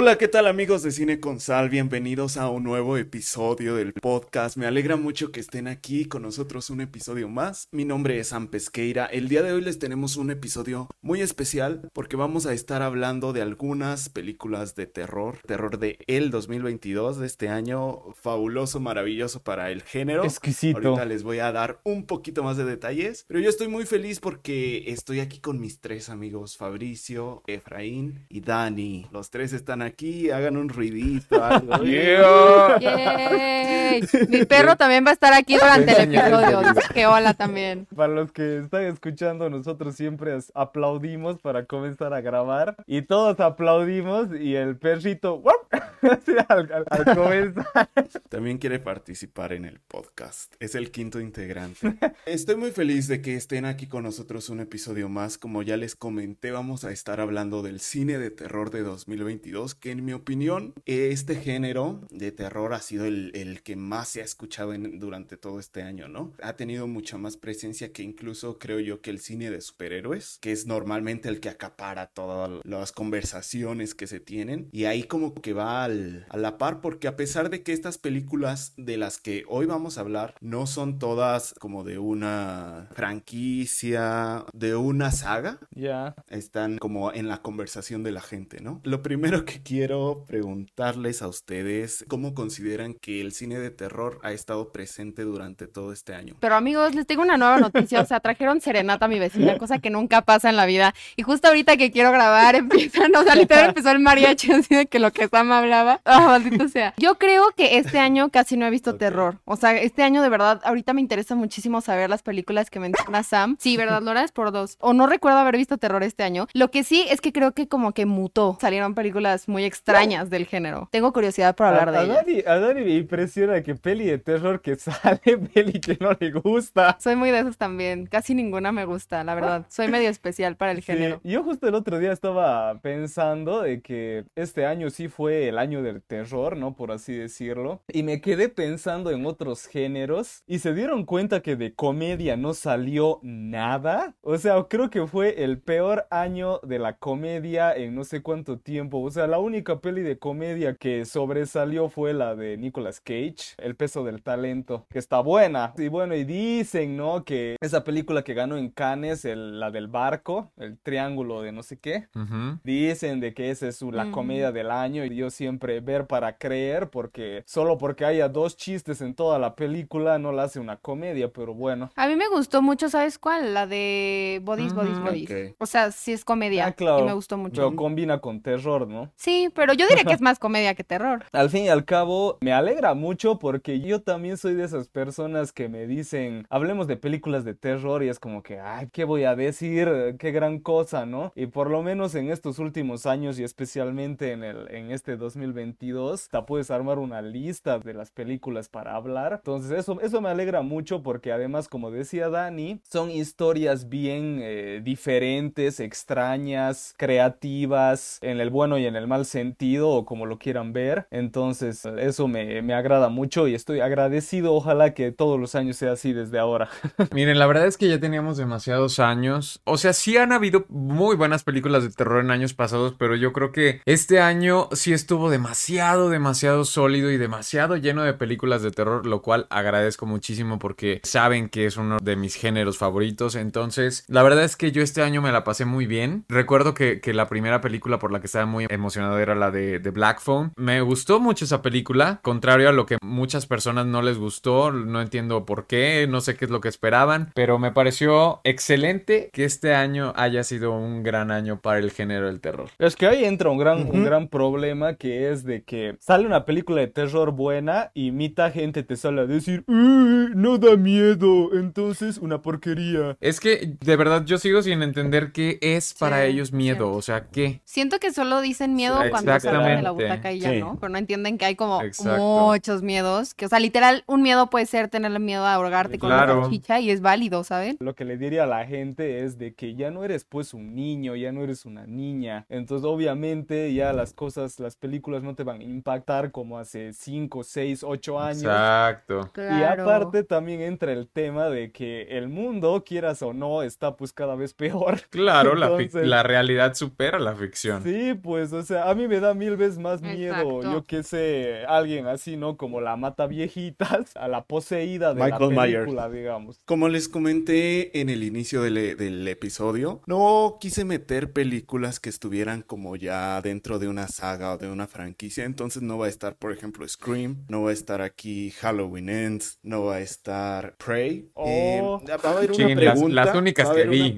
Hola, ¿qué tal amigos de Cine con Sal? Bienvenidos a un nuevo episodio del podcast. Me alegra mucho que estén aquí con nosotros un episodio más. Mi nombre es Sam Pesqueira. El día de hoy les tenemos un episodio muy especial porque vamos a estar hablando de algunas películas de terror de el 2022 de este año, fabuloso, maravilloso para el género. Exquisito. Ahorita les voy a dar un poquito más de detalles, pero yo estoy muy feliz porque estoy aquí con mis tres amigos, Fabricio, Efraín y Dani. Los tres están aquí, hagan un ruidito, algo. Yeah. ¡Yay! Mi perro también va a estar aquí durante el episodio. Dice que hola también. Para los que están escuchando, nosotros siempre aplaudimos para comenzar a grabar y todos aplaudimos y el perrito ¡guap! Así al comenzar. También quiere participar en el podcast. Es el quinto integrante. Estoy muy feliz de que estén aquí con nosotros un episodio más. Como ya les comenté, vamos a estar hablando del cine de terror de 2022, que en mi opinión, este género de terror ha sido el que más se ha escuchado durante todo este año, ¿no? Ha tenido mucha más presencia que incluso creo yo que el cine de superhéroes, que es normalmente el que acapara todas las conversaciones que se tienen. Y ahí como que va a la par, porque a pesar de que estas películas de las que hoy vamos a hablar no son todas como de una franquicia, de una saga, Ya. están como en la conversación de la gente, ¿no? Lo primero que quiero preguntarles a ustedes, ¿cómo consideran que el cine de terror ha estado presente durante todo este año? Pero amigos, les tengo una nueva noticia. O sea, trajeron serenata a mi vecina, cosa que nunca pasa en la vida. Y justo ahorita que quiero grabar, empiezan, o sea, literal empezó el mariachi, así de que lo que Sam hablaba. Ah, maldito sea. Yo creo que este año casi no he visto terror. O sea, este año de verdad, ahorita me interesa muchísimo saber las películas que menciona Sam. Sí, ¿verdad, Lora? Es por dos. O no recuerdo haber visto terror este año. Lo que sí es que creo que como que mutó. Salieron películas muy extrañas del género. Tengo curiosidad por hablar de ellas. A Dani me impresiona que peli de terror que sale, peli que no le gusta. Soy muy de esos también. Casi ninguna me gusta, la verdad. Soy medio especial para el género. Sí, yo justo el otro día estaba pensando de que este año sí fue el año del terror, ¿no? Por así decirlo. Y me quedé pensando en otros géneros y se dieron cuenta que de comedia no salió nada. O sea, creo que fue el peor año de la comedia en no sé cuánto tiempo. O sea, la única peli de comedia que sobresalió fue la de Nicolas Cage, El peso del talento, que está buena. Y bueno, y dicen, ¿no? Que esa película que ganó en Cannes, la del barco, el triángulo de no sé qué, dicen de que esa es la comedia del año. Y yo siempre ver para creer, porque solo porque haya dos chistes en toda la película no la hace una comedia, pero bueno. A mí me gustó mucho, ¿sabes cuál? La de Bodies. ok. O sea, sí es comedia. Ah, claro, Y me gustó mucho. pero combina con terror, ¿no? Sí, pero yo diría que es más comedia que terror. Al fin y al cabo, me alegra mucho porque yo también soy de esas personas que me dicen, hablemos de películas de terror y es como que, ay, ¿qué voy a decir? Qué gran cosa, ¿no? Y por lo menos en estos últimos años y especialmente en este 2022, te puedes armar una lista de las películas para hablar. Entonces eso me alegra mucho porque además, como decía Dani, son historias bien diferentes, extrañas, creativas, en el bueno y en el mal sentido o como lo quieran ver. Entonces eso me agrada mucho y estoy agradecido. Ojalá que todos los años sea así desde ahora. Miren, la verdad es que ya teníamos demasiados años. O sea, sí han habido muy buenas películas de terror en años pasados, pero yo creo que este año sí estuvo demasiado sólido y demasiado lleno de películas de terror, lo cual agradezco muchísimo porque saben que es uno de mis géneros favoritos. Entonces, la verdad es que yo este año me la pasé muy bien. Recuerdo que la primera película por la que estaba muy emocionado era la de Black Phone. Me gustó mucho esa película, contrario a lo que muchas personas no les gustó. No entiendo por qué, no sé qué es lo que esperaban, pero me pareció excelente que este año haya sido un gran año para el género del terror. Es que ahí entra un gran problema, que es de que sale una película de terror buena y mitad gente te sale a decir, no da miedo, entonces una porquería. Es que de verdad yo sigo sin entender qué es para Sí, ellos miedo, cierto. o sea, ¿qué? Siento que solo dicen miedo Sí, cuando se habla de la exactamente. butaca y ya, Sí. ¿no? Pero no entienden que hay como Exacto. muchos miedos. Que, o sea, literal, un miedo puede ser tenerle miedo a ahogarte con Claro. una salchicha y es válido, ¿saben? Lo que le diría a la gente es de que ya no eres pues un niño, ya no eres una niña. Entonces obviamente ya las películas películas no te van a impactar como hace 5, 6, 8 años. Exacto. Y Claro. aparte también entra el tema de que el mundo, quieras o no, está pues cada vez peor. Claro, Entonces, la realidad supera la ficción. sí, pues, o sea, a mí me da 1000 veces más miedo, Exacto. yo qué sé, alguien así, ¿no? Como la mata viejitas, a la poseída de Michael la Myers. película, digamos. Como les comenté en el inicio del episodio, no quise meter películas que estuvieran como ya dentro de una saga o de una franquicia. Entonces no va a estar, por ejemplo, Scream, no va a estar aquí Halloween Ends, no va a estar Prey. Oh. Va a haber una Chin, pregunta. las únicas va a que haber vi.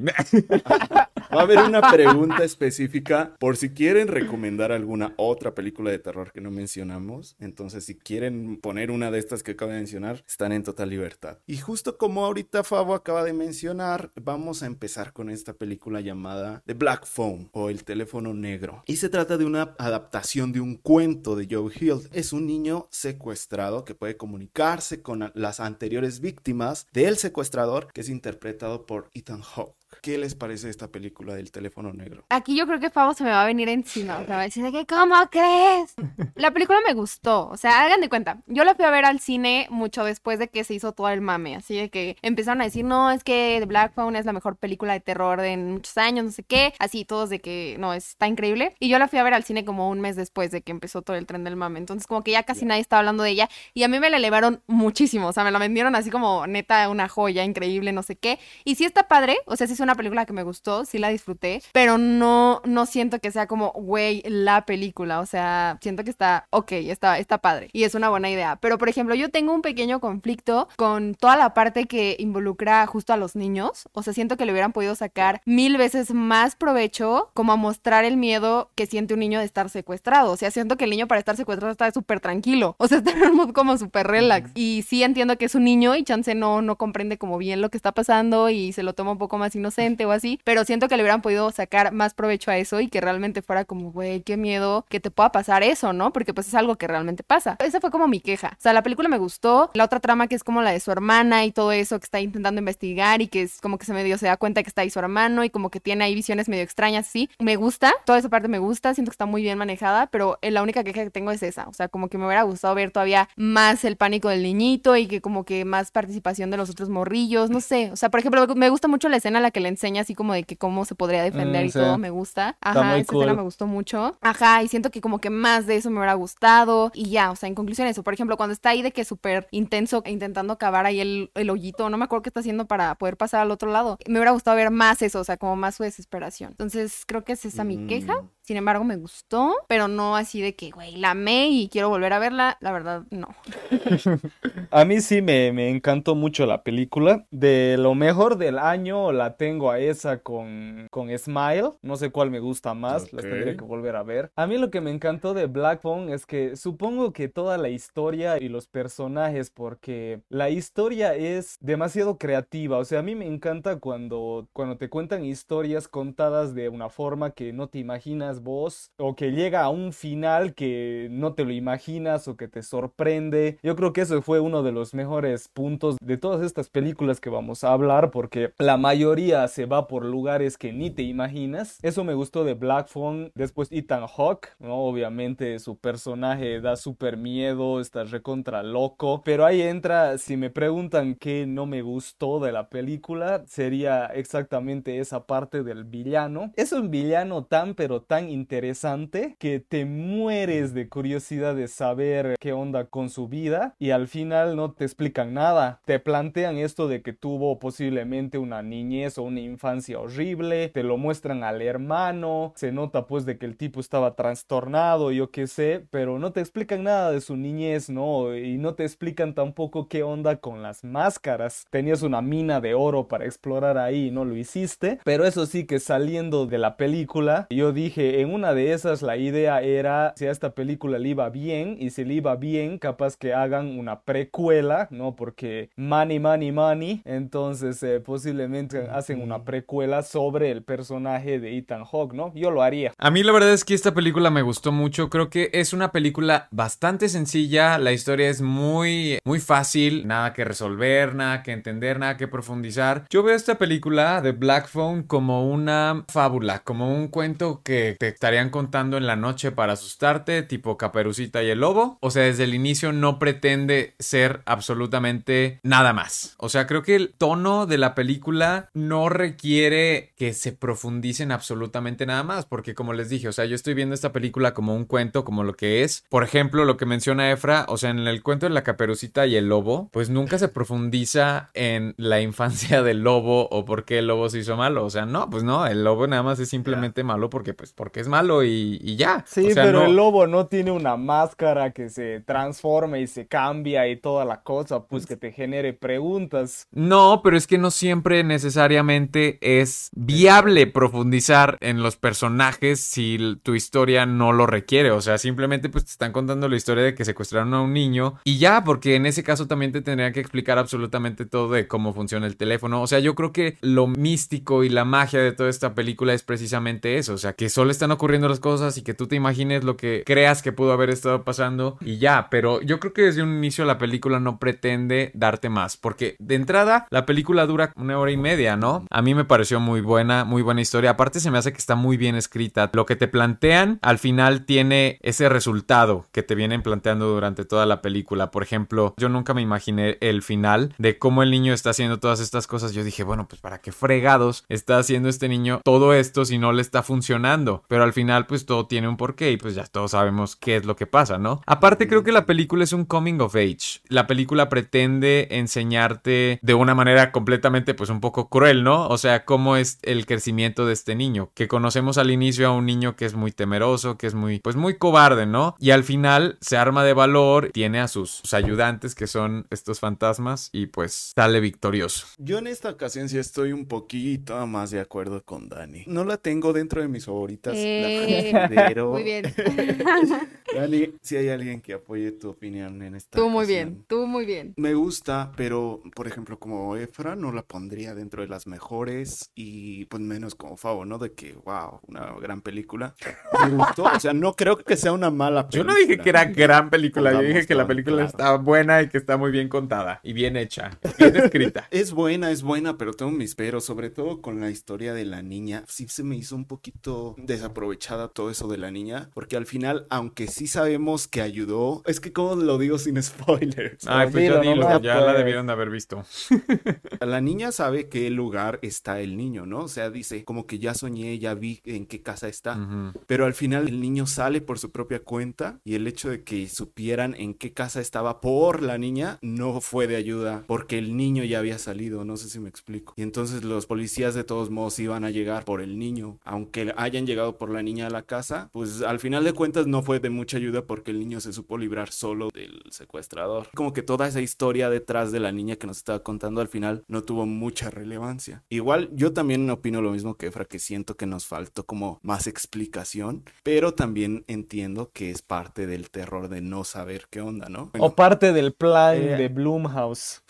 Va a haber una pregunta específica por si quieren recomendar alguna otra película de terror que no mencionamos. Entonces, si quieren poner una de estas que acabo de mencionar, están en total libertad. Y justo como ahorita Fabo acaba de mencionar, vamos a empezar con esta película llamada The Black Phone o El teléfono negro. Y se trata de una adaptación de un cuento de Joe Hill. Es un niño secuestrado que puede comunicarse con las anteriores víctimas del secuestrador, que es interpretado por Ethan Hawke. ¿Qué les parece esta película del teléfono negro? Aquí yo creo que Fabo se me va a venir encima. O sea, va a decir de que, ¿cómo crees? La película me gustó. O sea, hagan de cuenta. Yo la fui a ver al cine mucho después de que se hizo todo el mame. Así de que empezaron a decir, no, es que The Black Phone es la mejor película de terror de muchos años, no sé qué. Así, todos de que, no, está increíble. Y yo la fui a ver al cine como un mes después de que empezó todo el tren del mame. Entonces, como que ya casi nadie estaba hablando de ella. Y a mí me la elevaron muchísimo. O sea, me la vendieron así como neta una joya increíble, no sé qué. Y sí está padre. O sea, sí es una película que me gustó, sí la disfruté, pero no siento que sea como, güey, la película. O sea, siento que está ok, está padre y es una buena idea. Pero, por ejemplo, yo tengo un pequeño conflicto con toda la parte que involucra justo a los niños. O sea, siento que le hubieran podido sacar 1000 veces más provecho como a mostrar el miedo que siente un niño de estar secuestrado. O sea, siento que el niño para estar secuestrado está súper tranquilo. O sea, está en un mood como súper relax. Y sí entiendo que es un niño y chance no comprende como bien lo que está pasando y se lo toma un poco más inocente o así, pero siento que le hubieran podido sacar más provecho a eso y que realmente fuera como, güey, qué miedo que te pueda pasar eso, ¿no? Porque pues es algo que realmente pasa. Esa fue como mi queja. O sea, la película me gustó. La otra trama que es como la de su hermana y todo eso que está intentando investigar y que es como que se da cuenta que está ahí su hermano y como que tiene ahí visiones medio extrañas, sí. Me gusta. Toda esa parte me gusta. Siento que está muy bien manejada, pero la única queja que tengo es esa. O sea, como que me hubiera gustado ver todavía más el pánico del niñito y que como que más participación de los otros morrillos, no sé. O sea, por ejemplo, me gusta mucho la escena en la que le enseña así como de que cómo se podría defender y Sí. todo, me gusta. Está Ajá, muy esa escena cool. me gustó mucho. Ajá, y siento que como que más de eso me hubiera gustado. Y ya, o sea, en conclusión eso. Por ejemplo, cuando está ahí de que súper intenso intentando cavar ahí el hoyito, no me acuerdo qué está haciendo para poder pasar al otro lado. Me hubiera gustado ver más eso, o sea, como más su desesperación. Entonces, creo que es esa mi queja. Sin embargo, me gustó, pero no así de que, güey, la amé y quiero volver a verla. La verdad, no. A mí sí me encantó mucho la película. De lo mejor del año la tengo a esa con Smile. No sé cuál me gusta más, las Ok. tendría que volver a ver. A mí lo que me encantó de Black Phone es que supongo que toda la historia y los personajes, porque la historia es demasiado creativa. O sea, a mí me encanta cuando te cuentan historias contadas de una forma que no te imaginas vos, o que llega a un final que no te lo imaginas o que te sorprende. Yo creo que eso fue uno de los mejores puntos de todas estas películas que vamos a hablar, porque la mayoría se va por lugares que ni te imaginas. Eso me gustó de Black Phone. Después Ethan Hawke, ¿no? Obviamente su personaje da súper miedo, está recontra loco, pero ahí entra, si me preguntan qué no me gustó de la película, sería exactamente esa parte del villano. Es un villano tan pero tan interesante que te mueres de curiosidad de saber qué onda con su vida, y al final no te explican nada. Te plantean esto de que tuvo posiblemente una niñez o una infancia horrible, te lo muestran al hermano, se nota pues de que el tipo estaba trastornado, yo qué sé, pero no te explican nada de su niñez, ¿no? Y no te explican tampoco qué onda con las máscaras. Tenías una mina de oro para explorar ahí y no lo hiciste, pero eso sí que saliendo de la película, yo dije, en una de esas la idea era, si a esta película le iba bien, y si le iba bien, capaz que hagan una precuela, ¿no? Porque money, entonces posiblemente hacen una precuela sobre el personaje de Ethan Hawke, ¿no? Yo lo haría. A mí la verdad es que esta película me gustó mucho. Creo que es una película bastante sencilla. La historia es muy fácil. Nada que resolver, nada que entender, nada que profundizar. Yo veo esta película de Black Phone como una fábula, como un cuento que te estarían contando en la noche para asustarte, tipo Caperucita y el Lobo. O sea, desde el inicio no pretende ser absolutamente nada más. O sea, creo que el tono de la película no requiere que se profundice en absolutamente nada más, porque como les dije, o sea, yo estoy viendo esta película como un cuento, como lo que es. Por ejemplo, lo que menciona Efra, o sea, en el cuento de la Caperucita y el Lobo, pues nunca se profundiza en la infancia del lobo o por qué el lobo se hizo malo. O sea, no, pues no, el lobo nada más es simplemente malo porque es malo y ya. Sí, o sea, pero no... el lobo no tiene una máscara que se transforma y se cambia y toda la cosa, pues que te genere preguntas. No, pero es que no siempre necesariamente es viable profundizar en los personajes si tu historia no lo requiere. O sea, simplemente pues te están contando la historia de que secuestraron a un niño y ya, porque en ese caso también te tendrían que explicar absolutamente todo de cómo funciona el teléfono. O sea, yo creo que lo místico y la magia de toda esta película es precisamente eso. O sea, que solo están ocurriendo las cosas y que tú te imagines lo que creas que pudo haber estado pasando y ya. Pero yo creo que desde un inicio la película no pretende darte más, porque de entrada la película dura 1 hora y media, ¿no? A mí me pareció muy buena historia. Aparte se me hace que está muy bien escrita. Lo que te plantean al final tiene ese resultado que te vienen planteando durante toda la película. Por ejemplo, yo nunca me imaginé el final de cómo el niño está haciendo todas estas cosas. Yo dije, bueno, pues para qué fregados está haciendo este niño todo esto si no le está funcionando. Pero al final pues todo tiene un porqué y pues ya todos sabemos qué es lo que pasa, ¿no? Aparte creo que la película es un coming of age. La película pretende enseñarte de una manera completamente pues un poco cruel, ¿no? O sea, cómo es el crecimiento de este niño, que conocemos al inicio a un niño que es muy temeroso, que es muy cobarde, ¿no? Y al final se arma de valor, tiene a sus ayudantes que son estos fantasmas y pues sale victorioso. Yo en esta ocasión sí estoy un poquito más de acuerdo con Dani. No la tengo dentro de mis favoritas, la considero. Muy bien. Dani, si hay alguien que apoye tu opinión en esta Tú muy ocasión. bien, tú muy bien. Me gusta, pero por ejemplo como Efra no la pondría dentro de las mejores y pues menos como Favo, ¿no? De que, wow, una gran película. Me gustó, o sea, no creo que sea una mala Yo película. no dije que era gran película, yo Pongamos dije que la todo película claro. está buena y que está muy bien contada y bien hecha, bien escrita. Es buena, pero tengo mis peros, sobre todo con la historia de la niña. Sí se me hizo un poquito desaprovechada todo eso de la niña, porque al final, aunque sí sabemos que ayudó, es que cómo lo digo sin spoilers. Ay, pues ya Dilo, dilo, no, ya la pues. debieron de haber visto. La niña sabe qué lugar está el niño, ¿no? O sea, dice, como que ya soñé, ya vi en qué casa está. Ujú. Pero al final el niño sale por su propia cuenta y el hecho de que supieran en qué casa estaba por la niña no fue de ayuda porque el niño ya había salido, no sé si me explico. Y entonces los policías de todos modos iban a llegar por el niño. Aunque hayan llegado por la niña a la casa, pues al final de cuentas no fue de mucha ayuda porque el niño se supo librar solo del secuestrador. Como que toda esa historia detrás de la niña que nos estaba contando al final no tuvo mucha relevancia. Igual yo también opino lo mismo que Efra, que siento que nos faltó como más explicación, pero también entiendo que es parte del terror de no saber qué onda, ¿no? Bueno, O parte del plan de Blumhouse.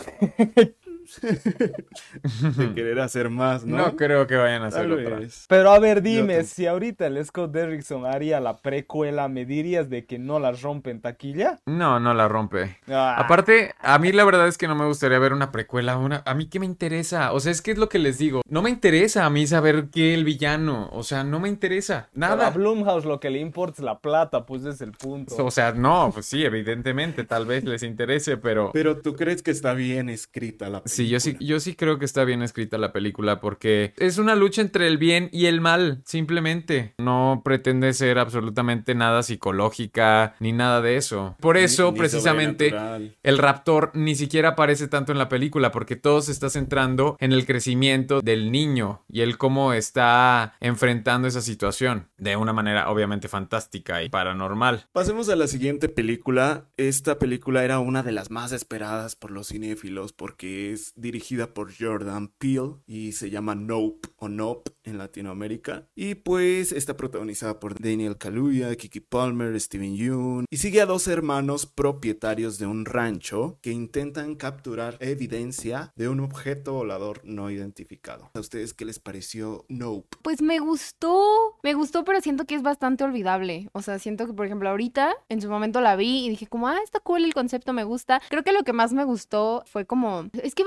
de querer hacer más, ¿no? No creo que vayan a hacer Tal otra. vez. Pero a ver, Yo dime, tampoco. si ahorita el Scott Derrickson haría la precuela, ¿me dirías de que no la rompe en taquilla? No, no la rompe. Ah, Aparte, a mí la verdad es que no me gustaría ver una precuela. A mí qué me interesa. O sea, es que es lo que les digo. No me interesa a mí saber qué el villano. O sea, no me interesa. pero a Nada. Blumhouse lo que le importa es la plata, pues es el punto. O sea, no, pues sí, evidentemente, tal vez les interese, pero... Pero tú crees que está bien escrita la película. Sí, yo sí creo que está bien escrita la película porque es una lucha entre el bien y el mal, simplemente. No pretende ser absolutamente nada psicológica ni nada de eso. Por eso, Ni precisamente, sobrenatural. el raptor ni siquiera aparece tanto en la película porque todo se está centrando en el crecimiento del niño y el cómo está enfrentando esa situación de una manera obviamente fantástica y paranormal. Pasemos a la siguiente película. Esta película era una de las más esperadas por los cinéfilos porque es dirigida por Jordan Peele y se llama Nope o Nope en Latinoamérica. Y pues está protagonizada por Daniel Kaluuya, Keke Palmer, Steven Yeun y sigue a dos hermanos propietarios de un rancho que intentan capturar evidencia de un objeto volador no identificado. ¿A ustedes qué les pareció Nope? Pues me gustó, pero siento que es bastante olvidable. O sea, siento que, por ejemplo, ahorita, en su momento la vi y dije como, está cool el concepto, me gusta. Creo que lo que más me gustó fue como, es que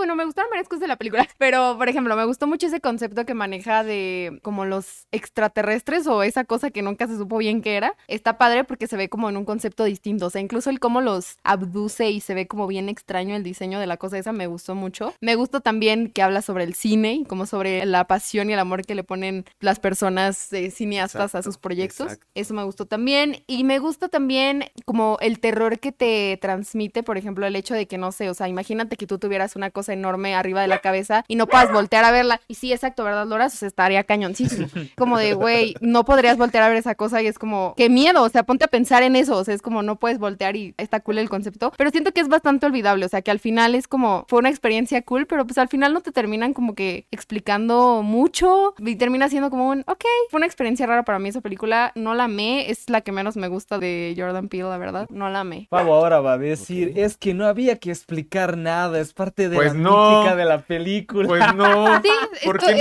bueno, me gustaron varias cosas de la película, pero, por ejemplo, me gustó mucho ese concepto que maneja de como los extraterrestres o esa cosa que nunca se supo bien qué era. Está padre porque se ve como en un concepto distinto, o sea, incluso el cómo los abduce y se ve como bien extraño el diseño de la cosa esa, me gustó mucho. Me gustó también que habla sobre el cine y como sobre la pasión y el amor que le ponen las personas cineastas a sus proyectos. Exacto. Eso me gustó también. Y me gusta también como el terror que te transmite, por ejemplo, el hecho de que, no sé, o sea, imagínate que tú tuvieras una cosa enorme arriba de la cabeza y no puedas voltear a verla. Y sí, exacto, ¿verdad, Loras? O sea, estaría cañoncísimo. Como de, güey, no podrías voltear a ver esa cosa y es como, qué miedo, o sea, ponte a pensar en eso, o sea, es como no puedes voltear y está cool el concepto, pero siento que es bastante olvidable, o sea, que al final es como, fue una experiencia cool, pero pues al final no te terminan como que explicando mucho y termina siendo como un, ok, fue una experiencia rara para mí esa película, no la amé, es la que menos me gusta de Jordan Peele, la verdad, no la amé. Pavo ahora va a decir, okay, es que no había que explicar nada, es parte de la mística de la película. Pues no. Sí, ¿por qué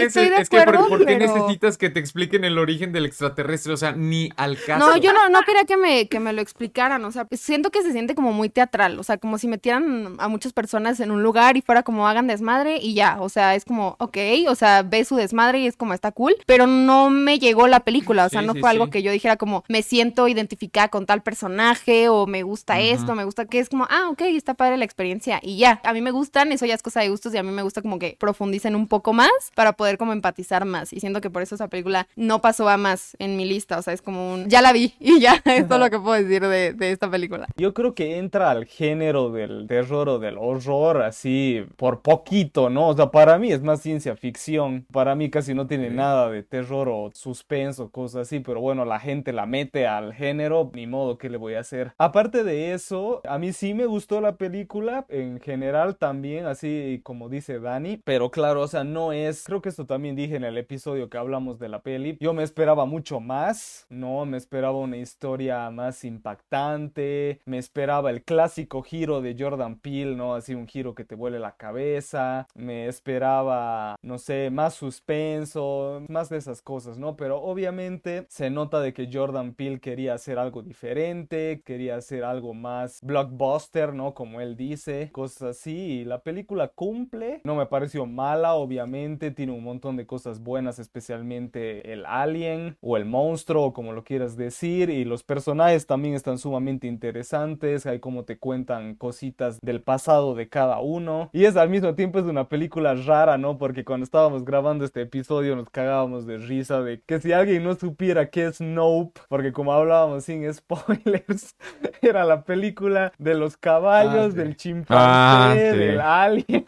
necesitas que te expliquen el origen del extraterrestre? O sea, ni al caso. No, yo no quería que me lo explicaran, o sea, siento que se siente como muy teatral, o sea, como si metieran a muchas personas en un lugar y fuera como hagan desmadre y ya, o sea, es como, ok, o sea, ve su desmadre y es como está cool, pero no me llegó la película, o sea, no fue algo que yo dijera como, me siento identificada con tal personaje o me gusta esto, me gusta que es como, ok, está padre la experiencia y ya, a mí me gustan, eso ya es cosa de gustos y a mí me gusta como que profundicen un poco más para poder como empatizar más y siento que por eso esa película no pasó a más en mi lista, o sea, es como un, ya la vi y ya, es todo lo que puedo decir de esta película. Yo creo que entra al género del terror o del horror así por poquito, ¿no? O sea, para mí es más ciencia ficción, para mí casi no tiene nada de terror o suspenso, cosas así, pero bueno, la gente la mete al género, ni modo, ¿qué le voy a hacer? Aparte de eso, a mí sí me gustó la película, en general también, así como dice Dani, pero claro, o sea, no es, creo que esto también dije en el episodio que hablamos de la peli, yo me esperaba mucho más, ¿no? Me esperaba una historia más impactante, me esperaba el clásico giro de Jordan Peele, ¿no? Así un giro que te vuele la cabeza, me esperaba, no sé, más suspenso, más de esas cosas, ¿no? Pero obviamente se nota de que Jordan Peele quería hacer algo diferente, quería hacer algo más blockbuster, ¿no? Como él dice, cosas así, y la película cumple, no me pareció mala, obviamente, tiene un montón de cosas buenas, especialmente el alien o el monstruo, o como lo quieras decir, y los personajes también están sumamente interesantes, hay como te cuentan cositas del pasado de cada uno, y es al mismo tiempo es una película rara, ¿no? Porque cuando estábamos grabando este episodio nos cagábamos de risa de que si alguien no supiera qué es Nope, porque como hablábamos sin spoilers, era la película de los caballos, del chimpancé, del alien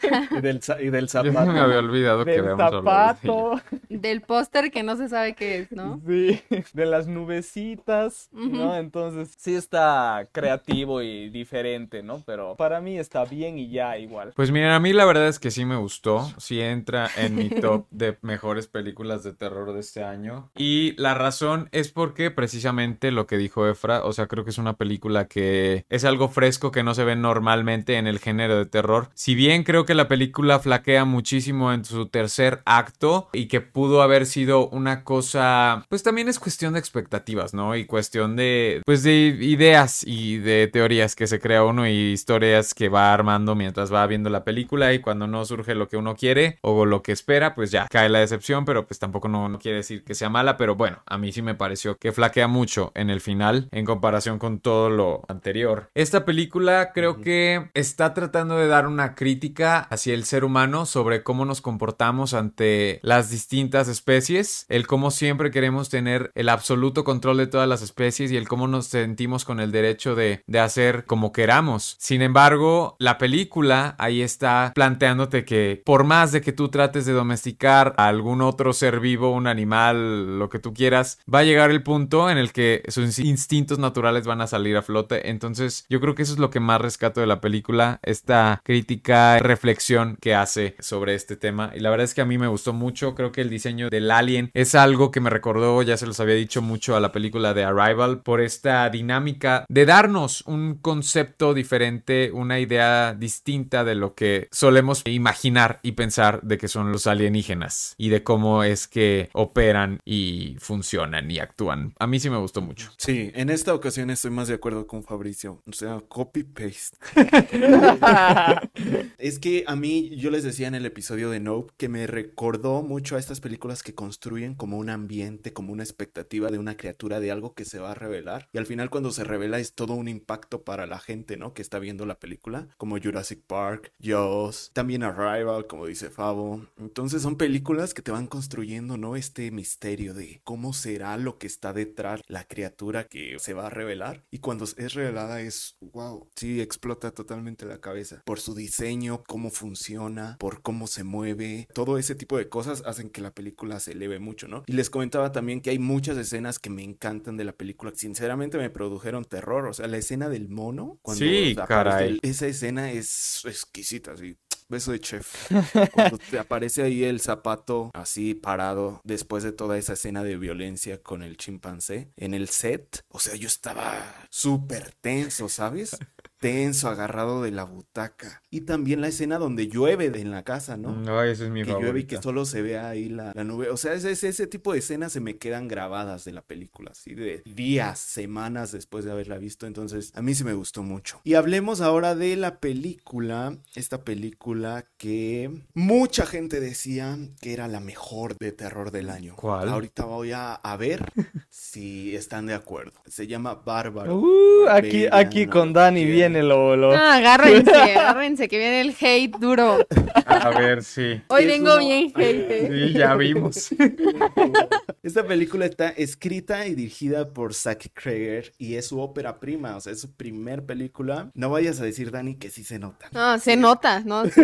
y del zapato. Yo me había olvidado que del zapato, del póster que no se sabe qué es, ¿no? Sí, de las nubecitas, ¿no? Entonces sí está creativo y diferente, ¿no? Pero para mí está bien y ya igual. Pues miren, a mí la verdad es que sí me gustó, sí entra en mi top de mejores películas de terror de este año, y la razón es porque precisamente lo que dijo Efra, o sea, creo que es una película que es algo fresco que no se ve normalmente en el género de terror. Si bien creo que la película flaquea muchísimo en su tercer acto y que pudo haber sido una cosa, pues también es cuestión de expectativas, ¿no? Y cuestión de, pues de ideas y de teorías que se crea uno y historias que va armando mientras va viendo la película, y cuando no surge lo que uno quiere o lo que espera, pues ya cae la decepción, pero pues tampoco no quiere decir que sea mala, pero bueno, a mí sí me pareció que flaquea mucho en el final en comparación con todo lo anterior. Esta película creo que está tratando de dar una crítica hacia el ser humano sobre cómo nos comportamos ante las distintas especies, el cómo siempre queremos tener el absoluto control de todas las especies y el cómo nos sentimos con el derecho de hacer como queramos. Sin embargo, la película ahí está planteándote que por más de que tú trates de domesticar a algún otro ser vivo, un animal, lo que tú quieras, va a llegar el punto en el que sus instintos naturales van a salir a flote. Entonces yo creo que eso es lo que más rescato de la película, esta crítica, reflexión que hace sobre este tema, y la verdad es que a mí me gustó mucho. Creo que el diseño del alien es algo que me recordó, ya se los había dicho mucho, a la película de Arrival, por esta dinámica de darnos un concepto diferente, una idea distinta de lo que solemos imaginar y pensar de que son los alienígenas y de cómo es que operan y funcionan y actúan. A mí sí me gustó mucho. Sí, en esta ocasión estoy más de acuerdo con Fabricio, o sea, copy-paste. Es que a mí, yo les decía en el episodio de Nope, que me recordó mucho a estas películas que construyen como un ambiente, como una expectativa de una criatura, de algo que se va a revelar. Y al final cuando se revela es todo un impacto para la gente, ¿no? Que está viendo la película, como Jurassic Park, Jaws, también Arrival, como dice Fabo. Entonces son películas que te van construyendo, ¿no? Este misterio de cómo será lo que está detrás, la criatura que se va a revelar. Y cuando es revelada es, wow, sí, explota totalmente la cabeza. Por su diseño, cómo funciona, por cómo se mueve, todo ese tipo de cosas hacen que la película se eleve mucho, ¿no? Y les comentaba también que hay muchas escenas que me encantan de la película. Sinceramente me produjeron terror. O sea, la escena del mono, cuando Sí, caray. esa escena es exquisita, así. Beso de chef. Cuando te aparece ahí el zapato así parado después de toda esa escena de violencia con el chimpancé en el set. O sea, yo estaba súper tenso, ¿sabes? Tenso, agarrado de la butaca. Y también la escena donde llueve en la casa, ¿no? No, ese es mi Que favorito. llueve y que solo se ve ahí la nube. O sea, ese tipo de escenas se me quedan grabadas de la película, así de días, semanas después de haberla visto. Entonces, a mí sí me gustó mucho. Y hablemos ahora de la película, esta película que mucha gente decía que era la mejor de terror del año. ¿Cuál? Ahorita voy a ver si están de acuerdo. Se llama Bárbaro. Aquí con Dani viene lo... Ah, agárrense, que viene el hate duro. A ver, sí. Hoy Es vengo una- bien hate. Sí, ya vimos. Esta película está escrita y dirigida por Zack Cregger y es su ópera prima, o sea, es su primer película. No vayas a decir, Dani, que sí se nota. No, se nota, ¿no? Sí.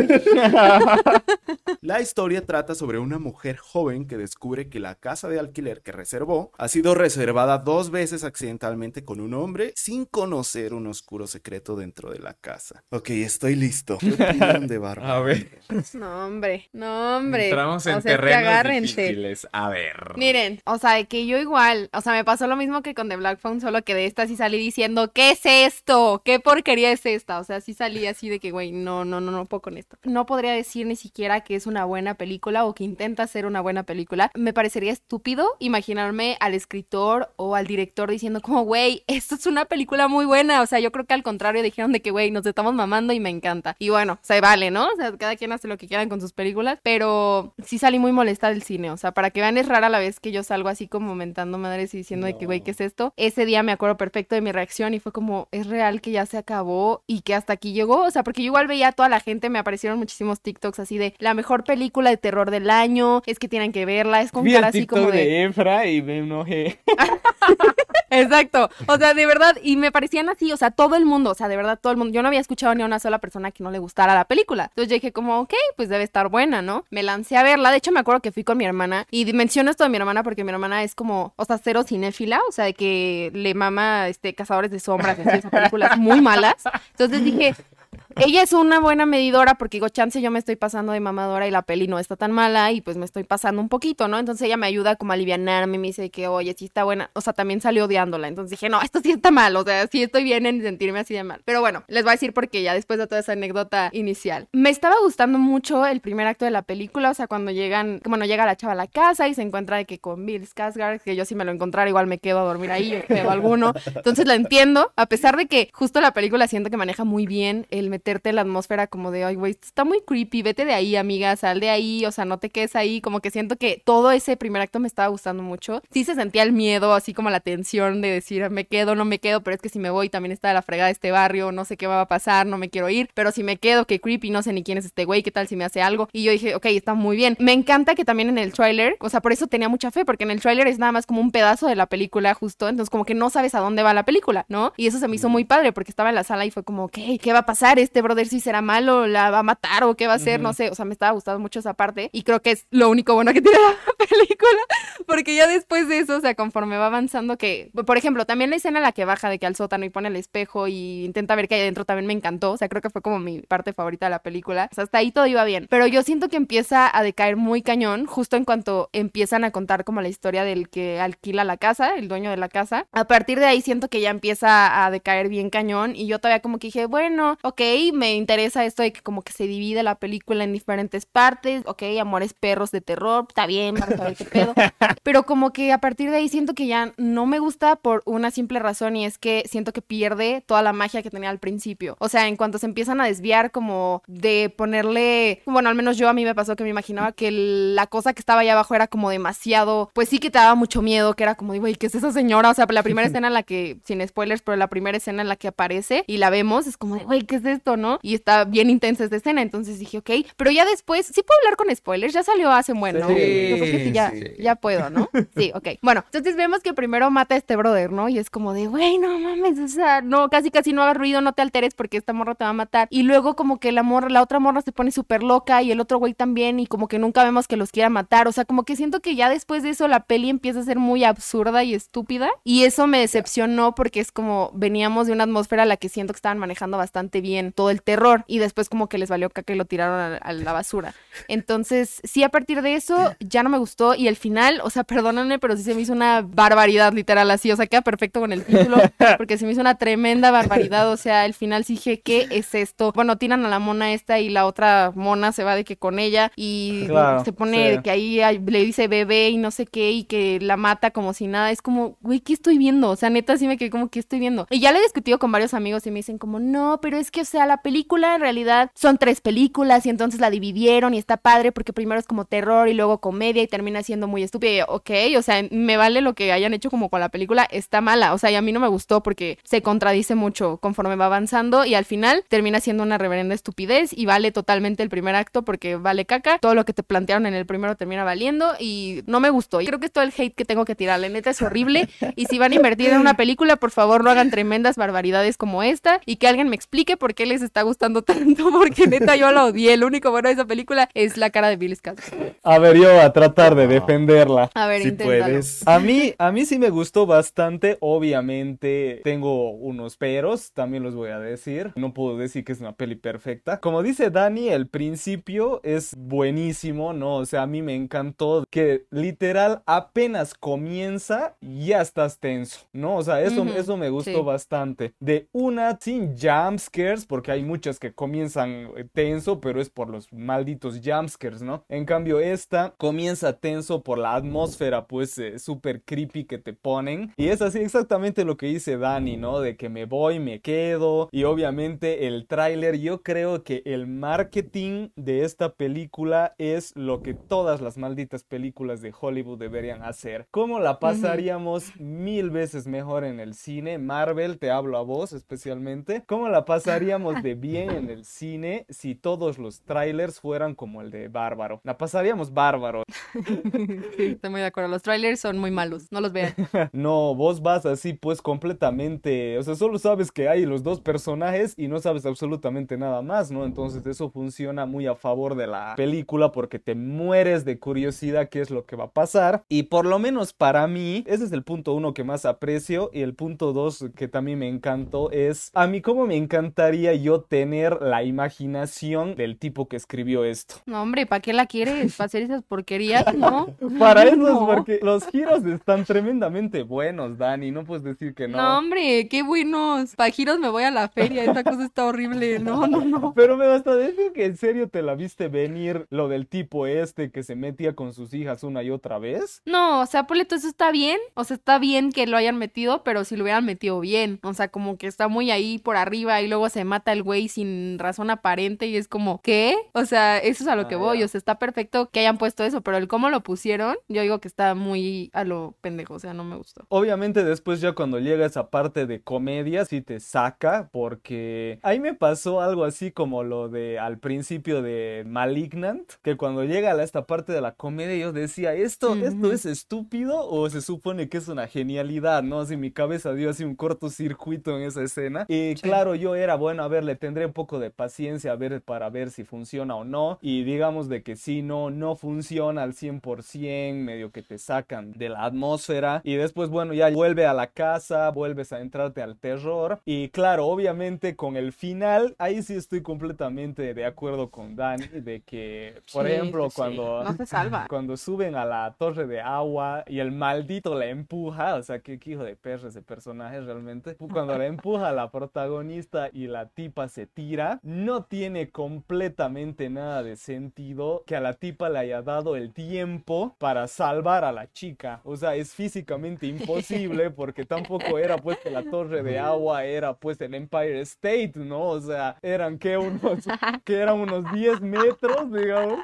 La historia trata sobre una mujer joven que descubre que la casa de alquiler que reservó ha sido reservada 2 veces accidentalmente con un hombre sin conocer un oscuro secreto dentro de la casa. Ok, estoy listo. ¿Qué opinan de Bárbara? A ver. No, hombre. Entramos en O sea, es que terrenos agárrense. difíciles. A ver. Miren, o sea, de que yo igual, o sea, me pasó lo mismo que con The Black Phone, solo que de esta sí salí diciendo, ¿qué es esto? ¿Qué porquería es esta? O sea, sí salí así de que, güey, no puedo con esto. No podría decir ni siquiera que es una buena película o que intenta ser una buena película. Me parecería estúpido imaginarme al escritor o al director diciendo como, güey, esto es una película muy buena. O sea, yo creo que al contrario dijeron de que, güey, nos estamos mamando y me encanta. Y bueno, se vale, ¿no? O sea, cada quien hace lo que quieran con sus películas, pero sí salí muy molesta del cine. O sea, para que vean, es rara la vez que yo salgo así como mentando madres y diciendo de que, güey, ¿qué es esto? Ese día me acuerdo perfecto de mi reacción y fue como, es real que ya se acabó y que hasta aquí llegó. O sea, porque yo igual veía a toda la gente, me aparecieron muchísimos TikToks así de la mejor película de terror del año, es que tienen que verla, es con Vi cara el así TikTok como de Efra y me enojé. Exacto, o sea, de verdad, y me parecían así, o sea, todo el mundo, o sea, de verdad, todo el mundo, yo no había escuchado ni a una sola persona que no le gustara la película, entonces yo dije como, ok, pues debe estar buena, ¿no? Me lancé a verla, de hecho me acuerdo que fui con mi hermana, y menciono esto de mi hermana porque mi hermana es como, o sea, cero cinéfila, o sea, de que le mama, Cazadores de Sombras, así, esas películas muy malas, entonces dije... Ella es una buena medidora porque digo, chance yo me estoy pasando de mamadora y la peli no está tan mala y pues me estoy pasando un poquito, ¿no? Entonces ella me ayuda como a alivianarme, me dice que, oye, sí está buena, o sea, también salió odiándola, entonces dije, no, esto sí está mal, o sea, sí estoy bien en sentirme así de mal. Pero bueno, les voy a decir porque ya después de toda esa anécdota inicial. Me estaba gustando mucho el primer acto de la película, o sea, cuando llegan, bueno, llega la chava a la casa y se encuentra de que con Bill Skarsgård, que yo si me lo encontrara igual me quedo a dormir ahí, yo pedo alguno, entonces la entiendo, a pesar de que justo la película siento que maneja muy bien el meterte en la atmósfera como de, ay, güey, esto está muy creepy, vete de ahí, amiga, sal de ahí, o sea, no te quedes ahí, como que siento que todo ese primer acto me estaba gustando mucho. Sí se sentía el miedo, así como la tensión de decir, me quedo, no me quedo, pero es que si me voy también está la fregada de este barrio, no sé qué va a pasar, no me quiero ir, pero si me quedo, qué creepy, no sé ni quién es este güey, qué tal si me hace algo. Y yo dije, ok, está muy bien. Me encanta que también en el tráiler, o sea, por eso tenía mucha fe, porque en el tráiler es nada más como un pedazo de la película justo, entonces como que no sabes a dónde va la película, ¿no? Y eso se me hizo muy padre, porque estaba en la sala y fue como, ok, ¿qué va a pasar? Este brother sí será malo, la va a matar o qué va a hacer, no sé, o sea, me estaba gustando mucho esa parte y creo que es lo único bueno que tiene la película, porque ya después de eso, o sea, conforme va avanzando que, por ejemplo, también la escena en la que baja de que al sótano y pone el espejo y intenta ver qué hay adentro también me encantó, o sea, creo que fue como mi parte favorita de la película, o sea, hasta ahí todo iba bien, pero yo siento que empieza a decaer muy cañón justo en cuanto empiezan a contar como la historia del que alquila la casa, el dueño de la casa, a partir de ahí siento que ya empieza a decaer bien cañón y yo todavía como que dije, bueno, ok, me interesa esto de que como que se divide la película en diferentes partes, ok, amores perros de terror, está bien, vamos a ver qué pedo, pero como que a partir de ahí siento que ya no me gusta por una simple razón, y es que siento que pierde toda la magia que tenía al principio. O sea, en cuanto se empiezan a desviar como de ponerle, bueno, al menos yo, a mí me pasó que me imaginaba que la cosa que estaba allá abajo era como demasiado, pues sí que te daba mucho miedo, que era como, güey, ¿qué es esa señora? O sea, la primera escena en la que, sin spoilers, pero la primera escena en la que aparece y la vemos, es como de, güey, ¿qué es esto, no? Y está bien intensa esta escena, entonces dije, ok, pero ya después, ¿sí puedo hablar con spoilers? Ya salió hace bueno, ¿no? Sí, Yo creo que sí, ya puedo, ¿no? Sí, ok. Bueno, entonces vemos que primero mata a este brother, ¿no? Y es como de, güey, no mames, o sea, no, casi no hagas ruido, no te alteres porque esta morra te va a matar. Y luego como que la otra morra se pone súper loca y el otro güey también, y como que nunca vemos que los quiera matar. O sea, como que siento que ya después de eso la peli empieza a ser muy absurda y estúpida, y eso me decepcionó porque es como veníamos de una atmósfera a la que siento que estaban manejando bastante bien todo el terror, y después como que les valió caca y lo tiraron a la basura. Entonces, sí, a partir de eso ya no me gustó, y el final, o sea, perdónenme, pero sí se me hizo una barbaridad, literal, así, o sea, queda perfecto con el título, porque se me hizo una tremenda barbaridad. O sea, el final sí dije, ¿qué es esto? Bueno, tiran a la mona esta y la otra mona se va de que con ella, y claro, se pone sí. de que ahí le dice bebé y no sé qué, y que la mata como si nada. Es como, güey, ¿qué estoy viendo? O sea, neta, sí me quedé como, ¿qué estoy viendo? Y ya lo he discutido con varios amigos y me dicen como, no, pero es que, o sea, la película en realidad son 3 películas y entonces la dividieron y está padre porque primero es como terror y luego comedia y termina siendo muy estúpida. Y yo, ok, o sea, me vale lo que hayan hecho como con la película, está mala. O sea, y a mí no me gustó porque se contradice mucho conforme va avanzando, y al final termina siendo una reverenda estupidez y vale totalmente el primer acto porque vale caca. Todo lo que te plantearon en el primero termina valiendo y no me gustó. Y creo que es todo el hate que tengo que tirarle. Neta, es horrible. Y si van a invertir en una película, por favor, no hagan tremendas barbaridades como esta, y que alguien me explique por qué les está gustando tanto, porque neta yo la odié. Lo único bueno de esa película es la cara de Bill Skarsgård. A ver, yo a tratar de defenderla. A ver, Si inténtalo. puedes. A mí sí me gustó bastante. Obviamente tengo unos peros, también los voy a decir. No puedo decir que es una peli perfecta. Como dice Dani, el principio es buenísimo, ¿no? O sea, a mí me encantó que literal apenas comienza ya estás tenso, ¿no? O sea, eso me gustó sí. bastante. De una, sin jumpscares, porque hay muchas que comienzan tenso, pero es por los malditos jumpscares, ¿no? En cambio, esta comienza tenso por la atmósfera, pues, súper creepy que te ponen. Y es así exactamente lo que dice Dani, ¿no? De que me voy, me quedo. Y obviamente el tráiler, yo creo que el marketing de esta película es lo que todas las malditas películas de Hollywood deberían hacer. ¿Cómo la pasaríamos 1000 veces mejor en el cine? Marvel, te hablo a vos especialmente. ¿Cómo la pasaríamos de bien en el cine si todos los trailers fueran como el de Bárbaro? La pasaríamos bárbaro. Sí, estoy muy de acuerdo. Los trailers son muy malos, no los vean. No, vos vas así pues completamente, o sea, solo sabes que hay los dos personajes y no sabes absolutamente nada más, ¿no? Entonces eso funciona muy a favor de la película porque te mueres de curiosidad qué es lo que va a pasar. Y por lo menos para mí, ese es el punto 1 que más aprecio, y el punto 2 que también me encantó es, a mí cómo me encantaría yo tener la imaginación del tipo que escribió esto. No, hombre, ¿para qué la quieres? ¿Para hacer esas porquerías? No. Para eso No. es porque los giros están tremendamente buenos, Dani, no puedes decir que no. No, hombre, qué buenos. Pa' giros me voy a la feria, esta cosa está horrible. No, no, no. Pero me basta decir que en serio te la viste venir lo del tipo este que se metía con sus hijas una y otra vez. No, o sea, Poleto, eso está bien. O sea, está bien que lo hayan metido, pero si lo hubieran metido bien. O sea, como que está muy ahí por arriba y luego se mata el güey sin razón aparente y es como, ¿qué? O sea, eso es a lo que voy. Ya. O sea, está perfecto que hayan puesto eso, pero el cómo lo pusieron, yo digo que está muy a lo pendejo. O sea, no me gustó. Obviamente después ya cuando llega esa parte de comedia sí te saca, porque ahí me pasó algo así como lo de al principio de Malignant, que cuando llega a esta parte de la comedia yo decía, ¿esto es estúpido o se supone que es una genialidad? ¿No? Así mi cabeza dio así un cortocircuito en esa escena. Y claro, yo era, bueno, a ver, le tendré un poco de paciencia a ver para ver si funciona o no. Y digamos de que sí, no funciona al 100%, medio que te sacan de la atmósfera. Y después, bueno, ya vuelve a la casa, vuelves a entrarte al terror. Y claro, obviamente con el final, ahí sí estoy completamente de acuerdo con Dani, de que, por ejemplo, cuando... No se salva. Cuando suben a la torre de agua y el maldito la empuja, o sea, qué hijo de perra ese personaje realmente. Cuando la empuja a la protagonista y la tipa tipa se tira. No tiene completamente nada de sentido que a la tipa le haya dado el tiempo para salvar a la chica. O sea, es físicamente imposible porque tampoco era pues que la torre de agua era pues el Empire State, ¿no? O sea, eran eran unos 10 metros, digamos.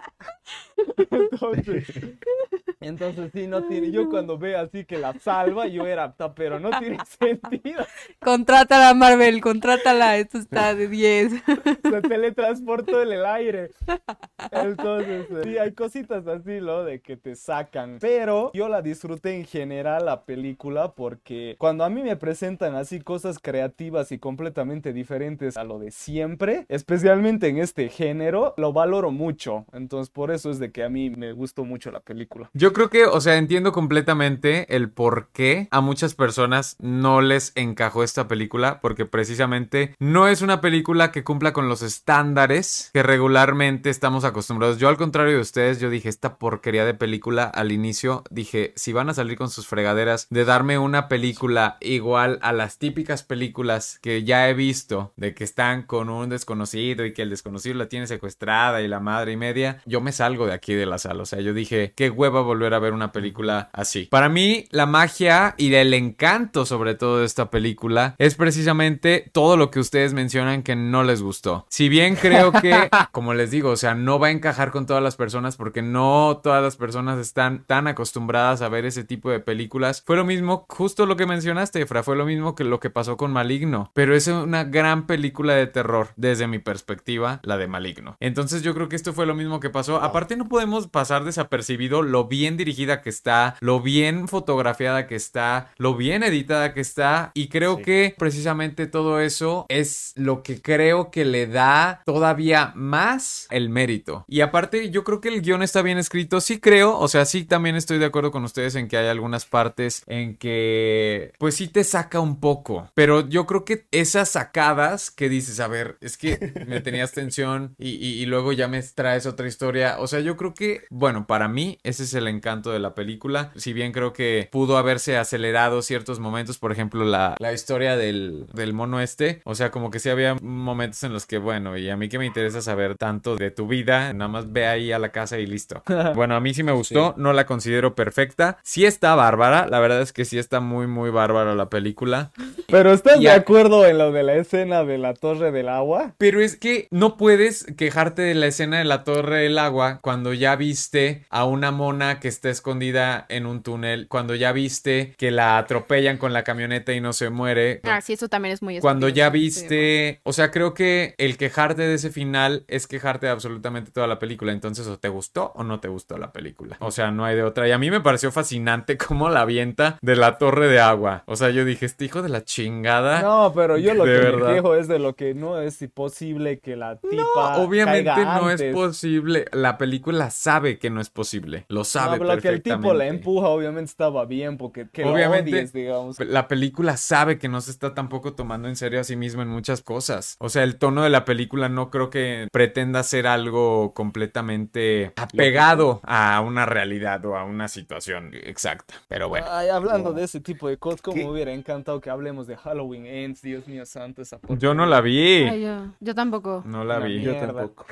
Entonces sí, no tiene. Yo cuando veo así que la salva, yo era apta, pero no tiene sentido. Contrátala, Marvel, contrátala. Esto está de 10. Se teletransportó en el aire. Entonces, sí, hay cositas así, ¿no? De que te sacan. Pero yo la disfruté en general la película porque cuando a mí me presentan así cosas creativas y completamente diferentes a lo de siempre, especialmente en este género, lo valoro mucho. Entonces, por eso es de que a mí me gustó mucho la película. Yo creo que, o sea, entiendo completamente el por qué a muchas personas no les encajó esta película, porque precisamente no es una película que cumpla con los estándares que regularmente estamos acostumbrados. Yo, al contrario de ustedes, yo dije, esta porquería de película al inicio, dije, si van a salir con sus fregaderas de darme una película igual a las típicas películas que ya he visto, de que están con un desconocido y que el desconocido la tiene secuestrada y la madre y media, yo me salgo de aquí de la sala. O sea, yo dije, qué hueva volver a ver una película así. Para mí, la magia y el encanto sobre todo de esta película es precisamente todo lo que ustedes mencionan que no les gustó. Si bien creo que, como les digo, o sea, no va a encajar con todas las personas porque no todas las personas están tan acostumbradas a ver ese tipo de películas. Fue lo mismo, justo lo que mencionaste, Efra, fue lo mismo que lo que pasó con Maligno. Pero es una gran película de terror, desde mi perspectiva, la de Maligno. Entonces yo creo que esto fue lo mismo que pasó. Aparte, no podemos pasar desapercibido lo bien dirigida que está, lo bien fotografiada que está, lo bien editada que está, y creo que precisamente todo eso es lo que creo que le da todavía más el mérito. Y aparte, yo creo que el guión está bien escrito, sí creo, o sea, sí también estoy de acuerdo con ustedes en que hay algunas partes en que pues sí te saca un poco, pero yo creo que esas sacadas que dices, a ver, es que me tenías tensión y luego ya me traes otra historia, o sea, yo creo que, bueno, para mí ese es el encanto de la película, si bien creo que pudo haberse acelerado ciertos momentos, por ejemplo, la historia del mono este, o sea, como que sí había momentos en los que, bueno, y a mí que me interesa saber tanto de tu vida, nada más ve ahí a la casa y listo. Bueno, a mí sí me gustó, no la considero perfecta, sí está bárbara, la verdad es que sí está muy, muy bárbara la película. Pero ¿estás de acuerdo en lo de la escena de la torre del agua? Pero es que no puedes quejarte de la escena de la torre del agua cuando ya viste a una mona que está escondida en un túnel, cuando ya viste que la atropellan con la camioneta y no se muere. Ah, sí, eso también es muy Cuando estúpido, ya sí, viste, o sea, creo que el quejarte de ese final es quejarte de absolutamente toda la película. Entonces, o te gustó o no te gustó la película. O sea, no hay de otra. Y a mí me pareció fascinante cómo la avienta de la torre de agua. O sea, yo dije, este hijo de la chingada. No, pero yo lo De que verdad. me quejo es de lo que no es posible que la tipa No, obviamente caiga no es antes. posible. La película sabe que no es posible. Lo sabe No, pero que el tipo la perfectamente. empuja obviamente estaba bien porque que Obviamente, lo odies, digamos. la película sabe que no se está tampoco tomando en serio a sí mismo en muchas cosas. O sea, el tono de la película no creo que pretenda ser algo completamente apegado a una realidad o a una situación exacta. Pero bueno. Ay, hablando de ese tipo de cosas, como ¿Qué? me hubiera encantado que hablemos de Halloween Ends, Dios mío santo, esa porquería. Yo no la vi. Ay, yo tampoco. No la Una vi. Yo mierda. tampoco.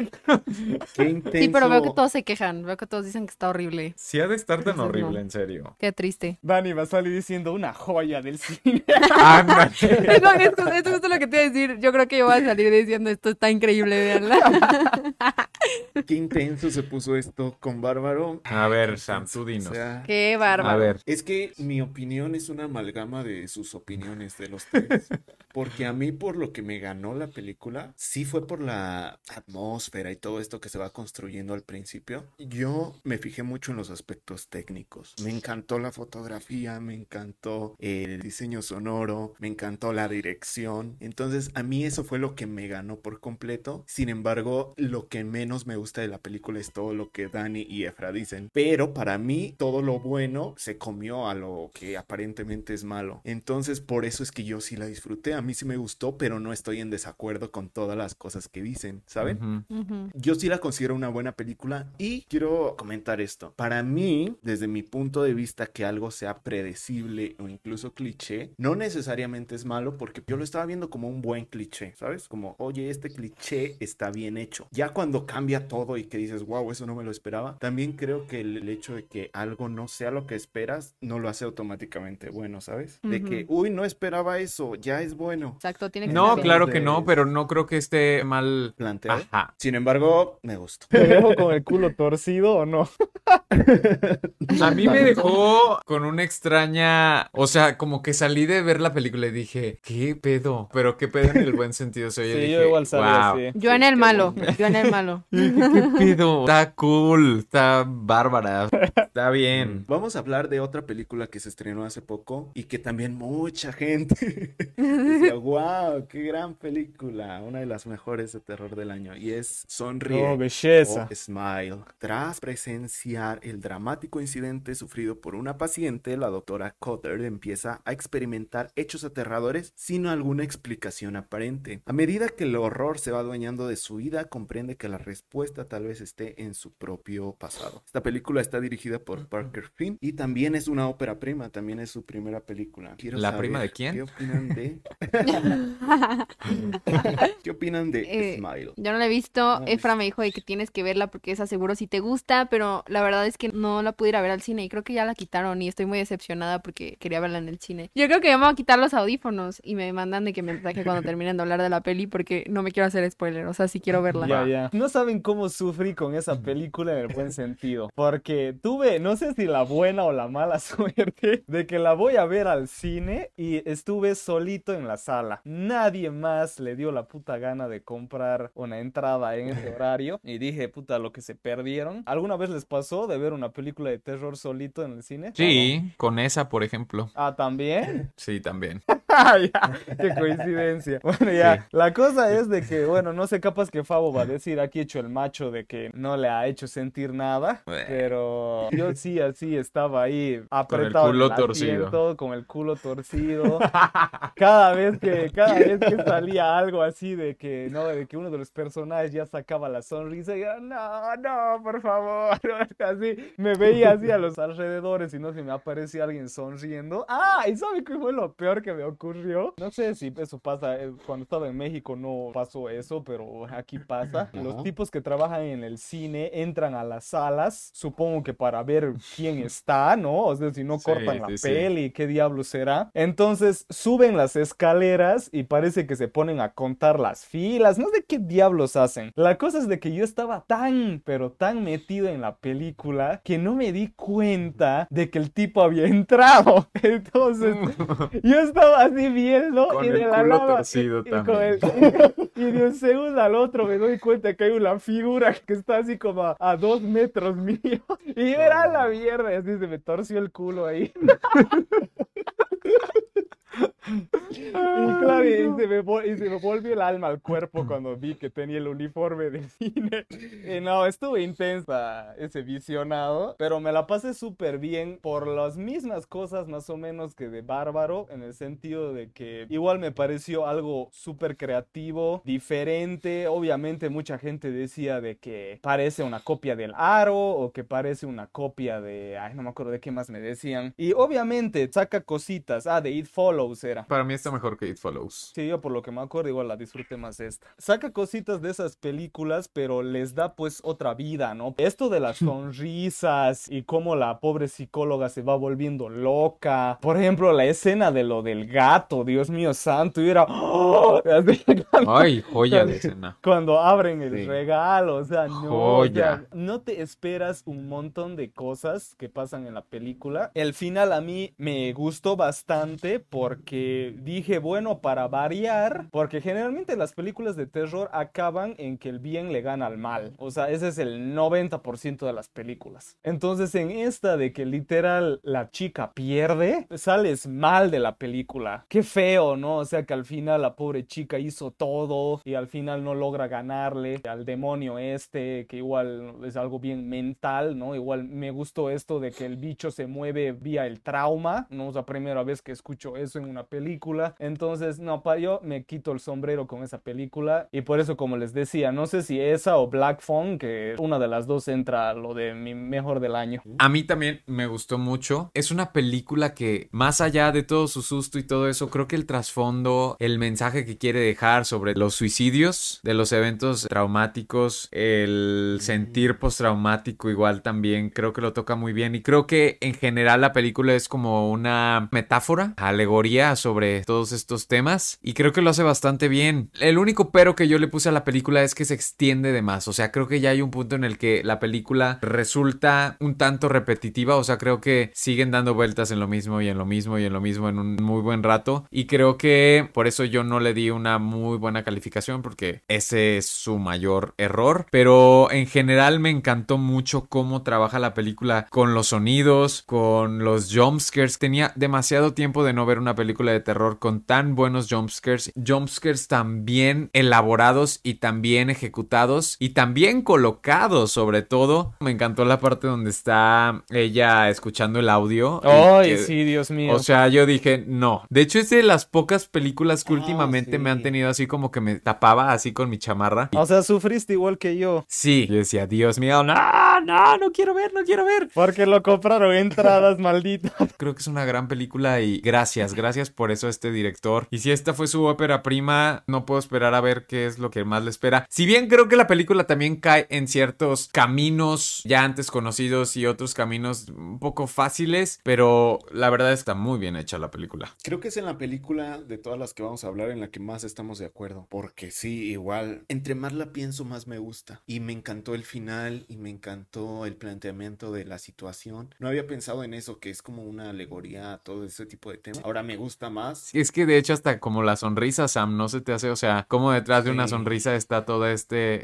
Qué intenso. Sí, pero veo que todos se quejan. Veo que todos dicen que está horrible. Sí ha de estar tan Entonces, horrible, no. en serio. Qué triste. Dani va a salir diciendo una joya del cine. Ándale. Esto es justo lo que te iba a decir. Yo creo que yo voy a salir diciendo esto está increíble, veanla. Qué intenso se puso esto con Bárbaro. A ver, Sam, tú dinos. O sea, Qué A bárbaro. ver. es que mi opinión es una amalgama de sus opiniones de los tres. Porque a mí, por lo que me ganó la película, sí fue por la atmósfera y todo esto que se va construyendo al principio. Yo me fijé mucho en los aspectos técnicos. Me encantó la fotografía, me encantó el diseño sonoro, me encantó la dirección. Entonces, a mí eso fue lo que me ganó por completo. Sin embargo, lo que menos me gusta de la película es todo lo que Dani y Efra dicen. Pero para mí, todo lo bueno se comió a lo que aparentemente es malo. Entonces, por eso es que yo sí la disfruté. A mí sí me gustó, pero no estoy en desacuerdo con todas las cosas que dicen, ¿saben? Ujú. Ujú. Yo sí la considero una buena película y quiero comentar esto. bueno, para mí, desde mi punto de vista, que algo sea predecible o incluso cliché, no necesariamente es malo porque yo lo estaba viendo como un buen cliché, ¿sabes? Como, oye, este cliché está bien hecho. Ya cuando cambia todo y que dices, wow, eso no me lo esperaba, también creo que el hecho de que algo no sea lo que esperas, no lo hace automáticamente bueno, ¿sabes? De que, uy, no esperaba eso, ya es bueno. Exacto, tiene que No, ser bien. claro que no, pero no creo que esté mal Planteado. Ajá. Sin embargo, me gustó. ¿Te dejo con el culo torcido o no? A mí me dejó con una extraña, o sea, como que salí de ver la película y dije, ¿qué pedo? Pero qué pedo en el buen sentido. O sea, yo Sí, dije, yo igual salí wow. así. Yo Sí, en el qué malo, bueno. yo en el malo. ¿Qué pedo? Está cool, está bárbara, está bien. Vamos a hablar de otra película que se estrenó hace poco y que también mucha gente decía, wow, qué gran película, una de las mejores de terror del año, y es Sonríe Oh, belleza. o Smile. Tras presenciar el dramático incidente sufrido por una paciente, la doctora Cotter empieza a experimentar hechos aterradores sin alguna explicación aparente. A medida que el horror se va adueñando de su vida, comprende que la respuesta tal vez esté en su propio pasado. Esta película está dirigida por Parker Finn y también es una ópera prima, también es su primera película. Quiero ¿La saber prima de quién? ¿Qué opinan de ¿Qué opinan de Smile? Yo no la he visto. No, Efra me dijo de que tienes que verla porque esa seguro si te gusta, pero la verdad es que no la pude ir a ver al cine y creo que ya la quitaron y estoy muy decepcionada porque quería verla en el cine. Yo creo que ya me voy a quitar los audífonos y me mandan de que me mensaje cuando terminen de hablar de la peli porque no me quiero hacer spoiler, o sea, sí quiero verla. Ya. No saben cómo sufrí con esa película en el buen sentido. Porque tuve, no sé si la buena o la mala suerte de que la voy a ver al cine y estuve solito en la sala. Nadie más le dio la puta gana de comprar una entrada en ese horario. Y dije, puta, lo que se perdieron. ¿Alguna vez les pasó de ver una película de terror solito en el cine? Sí, con esa, por ejemplo. Ah, ¿también? Sí, también. Ya, qué coincidencia. Bueno, ya, Sí. la cosa es de que, bueno, no sé, capaz que Fabo va a decir aquí hecho el macho de que no le ha hecho sentir nada, pero yo sí, así estaba ahí apretado en culo el torcido. asiento, con el culo torcido. Cada vez que salía algo así de que, no, de que uno de los personajes ya sacaba la sonrisa y yo, no, por favor, así, me veía así a los alrededores y no se me aparecía alguien sonriendo. Ah, ¿y sabe qué fue lo peor que me ocurrió? No sé si eso pasa, cuando estaba en México no pasó eso, pero aquí pasa. Los tipos que trabajan en el cine entran a las salas, supongo que para ver quién está, ¿no? O sea, si no Sí, cortan la sí, sí. peli, ¿qué diablo será? Entonces suben las escaleras y parece que se ponen a contar las filas, no sé qué diablos hacen. La cosa es de que yo estaba pero tan metido en la película que no me di cuenta de que el tipo había entrado. Entonces yo estaba así viendo Con y de el la culo nada torcido y también. y de un segundo al otro me doy cuenta que hay una figura que está así como a 2 metros mío y yo era la mierda y así se me torció el culo ahí. Y claro, y se me volvió el alma al cuerpo cuando vi que tenía el uniforme de cine. Y no, estuve intensa ese visionado, pero me la pasé súper bien por las mismas cosas más o menos que de Bárbaro, en el sentido de que igual me pareció algo súper creativo, diferente. Obviamente mucha gente decía de que parece una copia del Aro o que parece una copia de... Ay, no me acuerdo de qué más me decían. Y obviamente saca cositas. Ah, de It Follows era. Para mí está mejor que It Follows. Sí, yo por lo que me acuerdo igual la disfruté más esta. Saca cositas de esas películas, pero les da pues otra vida, ¿no? Esto de las sonrisas y cómo la pobre psicóloga se va volviendo loca. Por ejemplo, la escena de lo del gato, Dios mío santo, y era... ¡oh! Ay, joya de escena. Cuando abren el Sí. regalo, o sea, no, Joya. o sea, no te esperas un montón de cosas que pasan en la película. El final a mí me gustó bastante porque dije, bueno, para variar, porque generalmente las películas de terror acaban en que el bien le gana al mal. O sea, ese es el 90% de las películas. Entonces, en esta de que literal la chica pierde, sales mal de la película. Qué feo, ¿no? O sea, que al final la pobre chica hizo todo y al final no logra ganarle al demonio este, que igual es algo bien mental, ¿no? Igual me gustó esto de que el bicho se mueve vía el trauma, ¿no? Es la primera vez que escucho eso en una película. Entonces, no, yo me quito el sombrero con esa película. Y por eso, como les decía, no sé si esa o Black Phone, que una de las dos entra a lo de mi mejor del año. A mí también me gustó mucho. Es una película que, más allá de todo su susto y todo eso, creo que el trasfondo, el mensaje que quiere dejar sobre los suicidios, de los eventos traumáticos, el sentir postraumático igual también, creo que lo toca muy bien. Y creo que en general la película es como una metáfora, alegoría sobre todos estos temas. Y creo que lo hace bastante bien. El único pero que yo le puse a la película es que se extiende de más. O sea, creo que ya hay un punto en el que la película resulta un tanto repetitiva. O sea, creo que siguen dando vueltas en lo mismo y en lo mismo y en lo mismo en un muy buen rato. Y creo que por eso yo no le di una muy buena calificación, porque ese es su mayor error. Pero en general me encantó mucho cómo trabaja la película con los sonidos, con los jumpscares. Tenía demasiado tiempo de no ver una película de terror con tan buenos jumpscares. Jumpscares tan bien elaborados y tan bien ejecutados y tan bien colocados, sobre todo. Me encantó la parte donde está ella escuchando el audio. ¡Ay, sí, Dios mío! O sea, yo dije, no. De hecho, es de las pocas películas que últimamente me han tenido así como que me tapaba así con mi chamarra. O sea, sufriste igual que yo. Sí. Yo decía, Dios mío, no quiero ver. Porque lo compraron entradas, maldito. Creo que es una gran película y gracias por eso a este director. Y si esta fue su ópera prima, no puedo esperar a ver qué es lo que más le espera. Si bien creo que la película también cae en ciertos caminos ya antes conocidos y otros caminos un poco fáciles, pero la verdad está muy bien hecha la película. Creo que es en la película de todas las que vamos a hablar en la que más estamos de acuerdo, porque sí, igual, entre más la pienso más me gusta, y me encantó el final y me encantó el planteamiento de la situación. No había pensado en eso, que es como una alegoría a todo ese tipo de temas. Ahora me gusta más. Es que de hecho hasta como la sonrisa, Sam, no se te hace, o sea, como detrás de una sonrisa está toda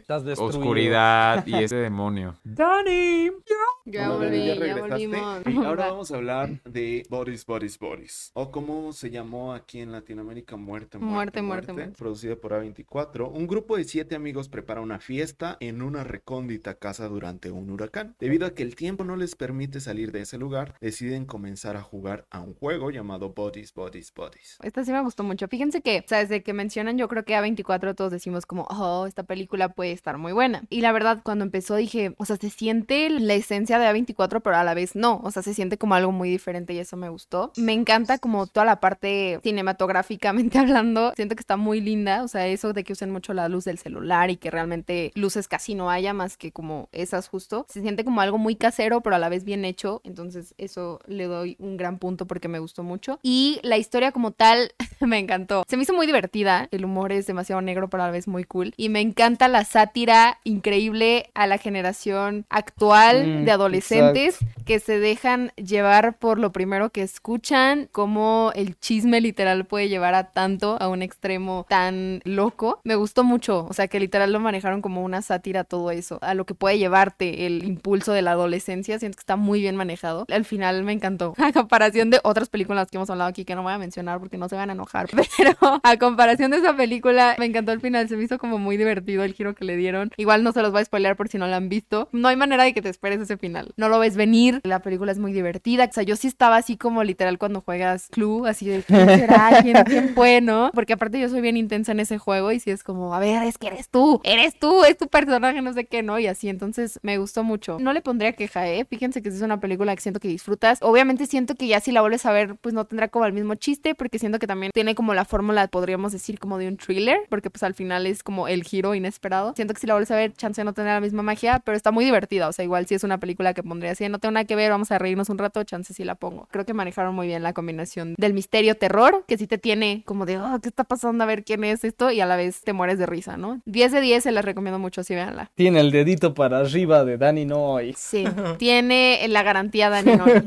oscuridad y ese demonio. ¡Dani! Ya regresaste. volvimos. Y ahora vamos a hablar de Bodies, o como se llamó aquí en Latinoamérica, Muerte. Producida por A24. Un grupo de 7 amigos prepara una fiesta en una recóndita casa durante un huracán. Debido a que el tiempo no les permite salir de ese lugar, deciden comenzar a jugar a un juego llamado Bodies. Esta sí me gustó mucho. Fíjense que, o sea, desde que mencionan, yo creo que A24 todos decimos como, oh, esta película puede estar muy buena. Y la verdad, cuando empezó dije, o sea, se siente la esencia de A24, pero a la vez no. O sea, se siente como algo muy diferente y eso me gustó. Me encanta como toda la parte cinematográficamente hablando. Siento que está muy linda. O sea, eso de que usen mucho la luz del celular y que realmente luces casi no haya más que como esas justo. Se siente como algo muy casero, pero a la vez bien hecho. Entonces, eso le doy un gran punto porque me gustó mucho. Y la historia como tal me encantó. Se me hizo muy divertida. El humor es demasiado negro, pero a la vez muy cool. Y me encanta la sátira increíble a la generación actual de adolescentes que se dejan llevar por lo primero que escuchan, cómo el chisme literal puede llevar a tanto, a un extremo tan loco. Me gustó mucho. O sea, que literal lo manejaron como una sátira todo eso, a lo que puede llevarte el impulso de la adolescencia. Siento que está muy bien manejado. Al final me encantó. A comparación de otras películas que hemos hablado aquí, que no voy a mencionar porque no se van a enojar, pero a comparación de esa película, me encantó el final. Se me hizo como muy divertido el giro que le dieron. Igual no se los voy a spoilear por si no la han visto. No hay manera de que te esperes ese final. No lo ves venir. La película es muy divertida. O sea, yo sí estaba así como literal cuando juegas Clue, así de ¿quién será? ¿Quién fue? ¿No? Porque aparte yo soy bien intensa en ese juego y sí es como, a ver, es que eres tú, es tu personaje, no sé qué, ¿no? Y así, entonces me gustó mucho. No le pondría queja, fíjense que es una película que siento que disfrutas. Obviamente siento que ya si la vuelves a ver, pues no tendrá como el mismo chiste, porque siento que también tiene como la fórmula, podríamos decir, como de un thriller, porque pues al final es como el giro inesperado. Siento que si la vuelves a ver, chance no tendrá la misma magia, pero está muy divertida. O sea, igual si es una película que pondría así, no tengo nada que ver, vamos a reírnos un rato, chance sí la pongo. Creo que manejaron muy bien la combinación del misterio-terror, que sí te tiene como de, oh, ¿qué está pasando? A ver quién es esto, y a la vez te mueres de risa, ¿no? 10 de 10, se les recomiendo mucho, sí, véanla. Tiene el dedito para arriba de Danny Noy. Sí, tiene la garantía Danny Noy.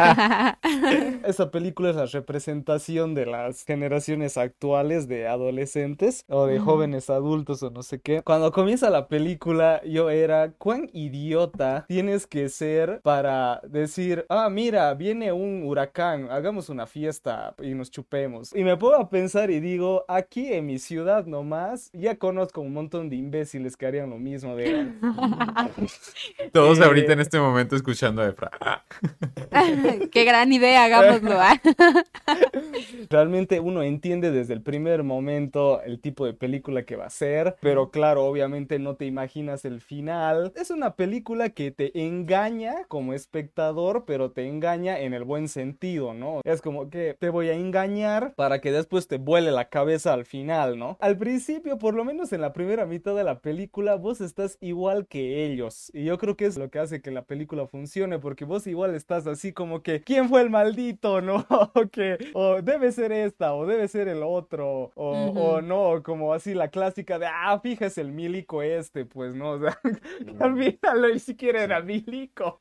Esa película es la representación de las generaciones actuales de adolescentes o de jóvenes adultos o no sé qué. Cuando comienza la película yo era, ¿cuán idiota tienes que que ser para decir, ah, mira, viene un huracán, hagamos una fiesta y nos chupemos? Y me pongo a pensar y digo, aquí en mi ciudad nomás, ya conozco un montón de imbéciles que harían lo mismo, de... Todos ahorita en este momento escuchando a Efra. Qué gran idea, hagámoslo. Realmente uno entiende desde el primer momento el tipo de película que va a ser, pero claro, obviamente no te imaginas el final. Es una película que te engaña como espectador, pero te engaña en el buen sentido, ¿no? Es como que te voy a engañar para que después te vuele la cabeza al final, ¿no? Al principio, por lo menos en la primera mitad de la película, vos estás igual que ellos. Y yo creo que es lo que hace que la película funcione, porque vos igual estás así como que, ¿quién fue el maldito, no? O debe ser esta, o debe ser el otro, o no, como así la clásica de, fíjese el milico este, pues, ¿no? O sea, al final ni siquiera era milico.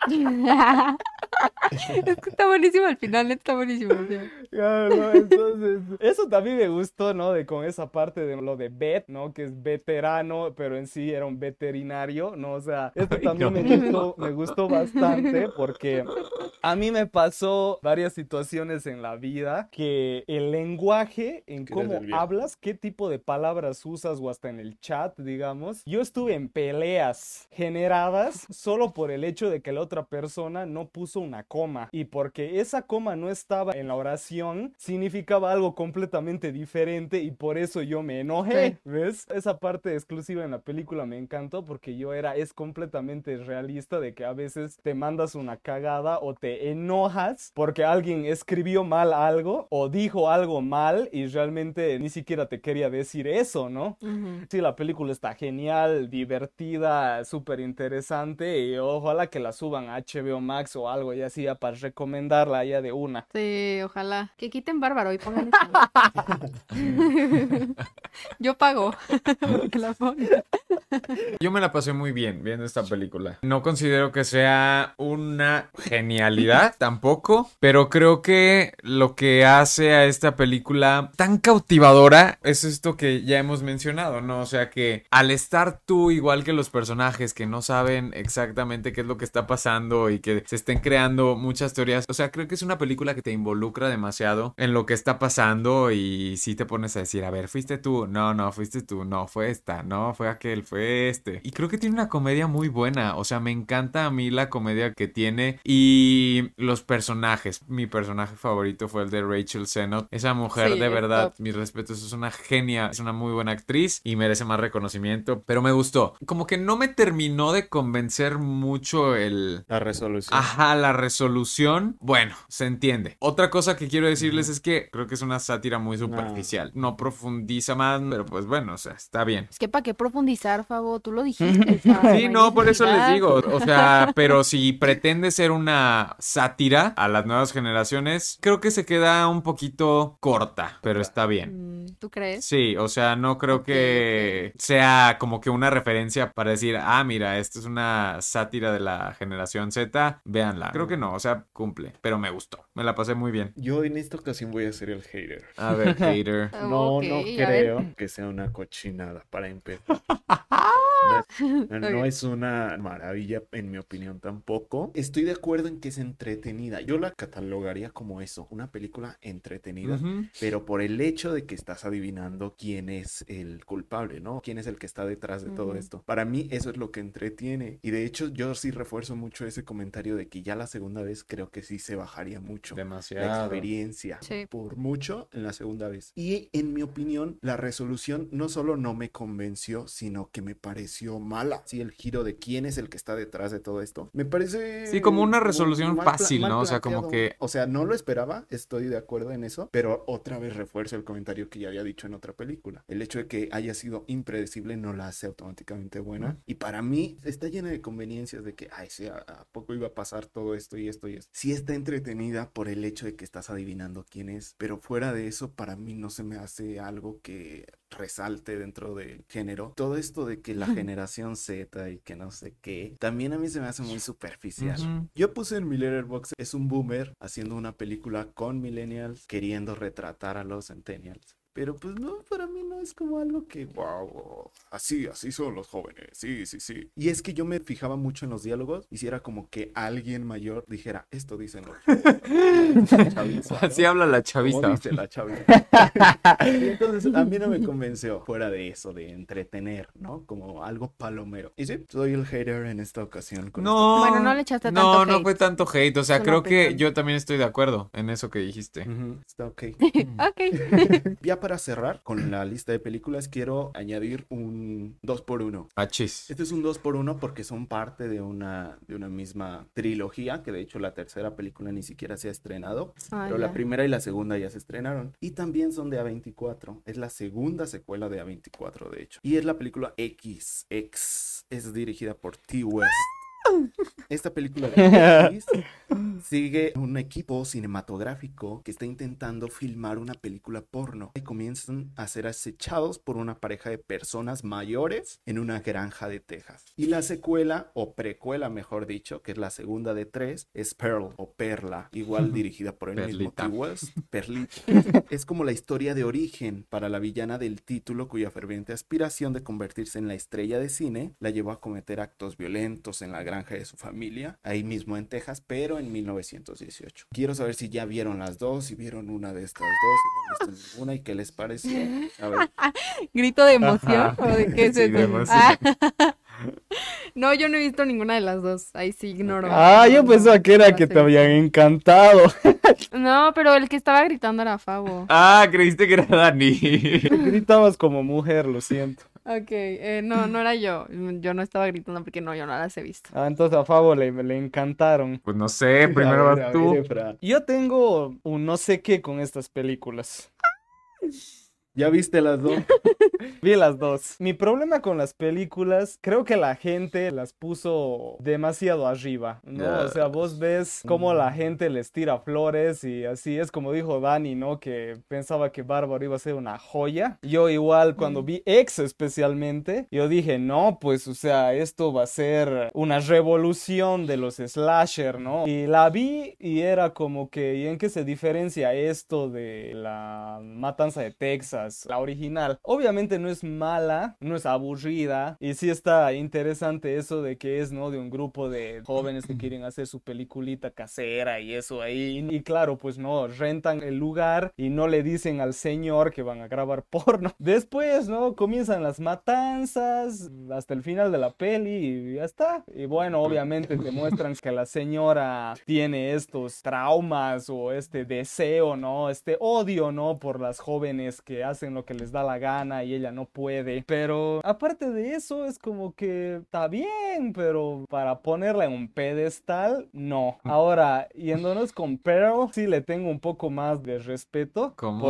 Es que está buenísimo al final, está buenísimo. No, entonces, eso también me gustó, ¿no? De con esa parte de lo de vet, ¿no? Que es veterano, pero en sí era un veterinario, ¿no? O sea, esto también me gustó bastante porque a mí me pasó varias situaciones en la vida que el lenguaje, en cómo hablas, qué tipo de palabras usas o hasta en el chat, digamos, yo estuve en peleas generadas solo por el hecho de que la otra persona no puso una coma, y porque esa coma no estaba en la oración significaba algo completamente diferente y por eso yo me enojé, ¿ves? Esa parte exclusiva en la película me encantó porque es completamente realista de que a veces te mandas una cagada o te enojas porque alguien escribió mal algo o dijo algo mal y realmente ni siquiera te quería decir eso, ¿no? Sí, la película está genial, divertida, súper interesante y ojalá que la suban a HBO Max o algo y así ya para recomendarla ya de una. Sí, ojalá. Que quiten Bárbaro y pongan eso. Yo pago que la pongan. Yo me la pasé muy bien viendo esta película. No considero que sea una genialidad tampoco, pero creo que lo que hace a esta película tan cautivadora es esto que ya hemos mencionado, ¿no? O sea que al estar tú igual que los personajes que no saben exactamente qué es lo que está pasando y que se estén creando muchas teorías, o sea, creo que es una película que te involucra demasiado en lo que está pasando y si te pones a decir, a ver, fuiste tú, no, fuiste tú, no, fue esta, no, fue aquel, fue este. Y creo que tiene una comedia muy buena, o sea, me encanta a mí la comedia que tiene y los personajes. Mi personaje favorito fue el de Rachel Sennott. Esa mujer, de verdad, mis respetos, es una genia, es una muy buena actriz y merece más reconocimiento, pero me gustó. Como que no me terminó de convencer mucho la resolución. Ajá, la resolución. Bueno, se entiende. Otra cosa que quiero decirles es que creo que es una sátira muy superficial. No profundiza más, pero pues bueno, o sea, está bien. Es que ¿para qué profundizar, Fabo? Tú lo dijiste. Sí, no, por eso les digo. O sea, pero si pretende ser una sátira a las nuevas generaciones, creo que se queda un poquito corta, pero está bien. ¿Tú crees? Sí, o sea, no creo que sea como que una referencia para decir, mira, esto es una sátira de la generación Z, véanla. Creo que no, o sea, cumple, pero me gustó, me la pasé muy bien. Yo en esta ocasión voy a ser el hater. A ver, hater. No creo que sea una cochinada para empezar. No es una maravilla, en mi opinión, tampoco. Estoy de acuerdo en que es entretenida. Yo la catalogaría como eso, una película entretenida, pero por el hecho de que estás adivinando quién es el culpable, ¿no? Quién es el que está detrás de todo esto. Para mí eso es lo que entretiene. Y de hecho yo sí refuerzo mucho ese comentario de que ya la segunda vez creo que sí se bajaría mucho. Demasiado. La experiencia. Sí. Por mucho en la segunda vez. Y en mi opinión, la resolución no solo no me convenció, sino que me pareció mala. Sí, el giro de quién es el que está detrás de todo esto. Me parece... Sí, como una resolución fácil, ¿no? O sea, como que... O sea, no lo esperaba, estoy de acuerdo en eso, pero otra vez refuerzo el comentario que ya había dicho en otra película. El hecho de que haya sido impredecible no la hace automáticamente buena. Y para mí está llena de conveniencias de que, sí, ¿a poco iba a pasar todo esto y esto y esto? Sí está entretenida por el hecho de que estás adivinando quién es, pero fuera de eso, para mí no se me hace algo que resalte dentro del género. Todo esto de que la generación Z y que no sé qué, también a mí se me hace muy superficial. Yo puse en mi Letterboxd, es un boomer haciendo una película con millennials queriendo retratar a los centennials. Pero pues no, para mí no es como algo que, wow, así son los jóvenes, sí, sí, sí. Y es que yo me fijaba mucho en los diálogos y si era como que alguien mayor dijera, esto dicen los la chaviza, ¿no? Así habla la Como chaviza. dice la chaviza. Y entonces a mí no me convenció, fuera de eso, de entretener, ¿no? Como algo palomero. Y sí, soy el hater en esta ocasión. Con No, Bueno, no le echaste no, tanto no hate. fue tanto hate. O sea, Es una creo que opinión. yo también estoy de acuerdo en eso que dijiste. Está ok. Ok. Ya para cerrar con la lista de películas, quiero añadir un 2x1. Achis. Este es un 2x1 porque son parte de una misma trilogía, que de hecho la tercera película ni siquiera se ha estrenado, Ah, pero la ya. primera y la segunda ya se estrenaron. Y también son de A24, es la segunda secuela de A24 de hecho. Y es la película X, es dirigida por T. West. Esta película de X sigue un equipo cinematográfico que está intentando filmar una película porno y comienzan a ser acechados por una pareja de personas mayores en una granja de Texas. Y la secuela, o precuela mejor dicho, que es la segunda de 3, es Pearl o Perla, igual dirigida por el mismo Perlita. T. West, Perlita. Es como la historia de origen para la villana del título cuya ferviente aspiración de convertirse en la estrella de cine la llevó a cometer actos violentos en la granja de su familia, ahí mismo en Texas, pero en 1918. Quiero saber si ya vieron las dos, si vieron una de estas dos, si no han visto ninguna y qué les pareció. A ver. ¿Grito de emoción? Ajá. ¿O de qué es Sí, eso? de emoción. Ah. No, yo no he visto ninguna de las dos. Ahí sí ignoro. Ah, yo No, pensaba que no era las que he te visto. habían encantado. No, pero el que estaba gritando era Fabo. Ah, creíste que era Dani. Gritabas como mujer, lo siento. Ok, no, no era yo. Yo no estaba gritando porque no, yo no las he visto. Ah, entonces a Fabo le encantaron. Pues no sé, primero A ver, vas tú. Efra. Yo tengo un no sé qué con estas películas. ¿Ya viste las dos? Vi las dos. Mi problema con las películas, creo que la gente las puso demasiado arriba, ¿no? O sea, vos ves cómo la gente les tira flores y así es como dijo Dani, ¿no? Que pensaba que Bárbaro iba a ser una joya. Yo igual cuando vi X especialmente, yo dije, no, pues, o sea, esto va a ser una revolución de los slasher, ¿no? Y la vi y era como que, ¿y en qué se diferencia esto de la Matanza de Texas, la original? Obviamente no es mala, no es aburrida y sí está interesante eso de que es, ¿no? De un grupo de jóvenes que quieren hacer su peliculita casera y eso ahí. Y claro, pues no, rentan el lugar y no le dicen al señor que van a grabar porno. Después, ¿no? Comienzan las matanzas hasta el final de la peli y ya está. Y bueno, obviamente te muestran que la señora tiene estos traumas o este deseo, ¿no? Este odio, ¿no? Por las jóvenes que hacen lo que les da la gana y ella no puede. Pero aparte de eso es como que está bien, pero para ponerla en un pedestal, no. Ahora, yéndonos con Pearl, sí le tengo un poco más de respeto. ¿Cómo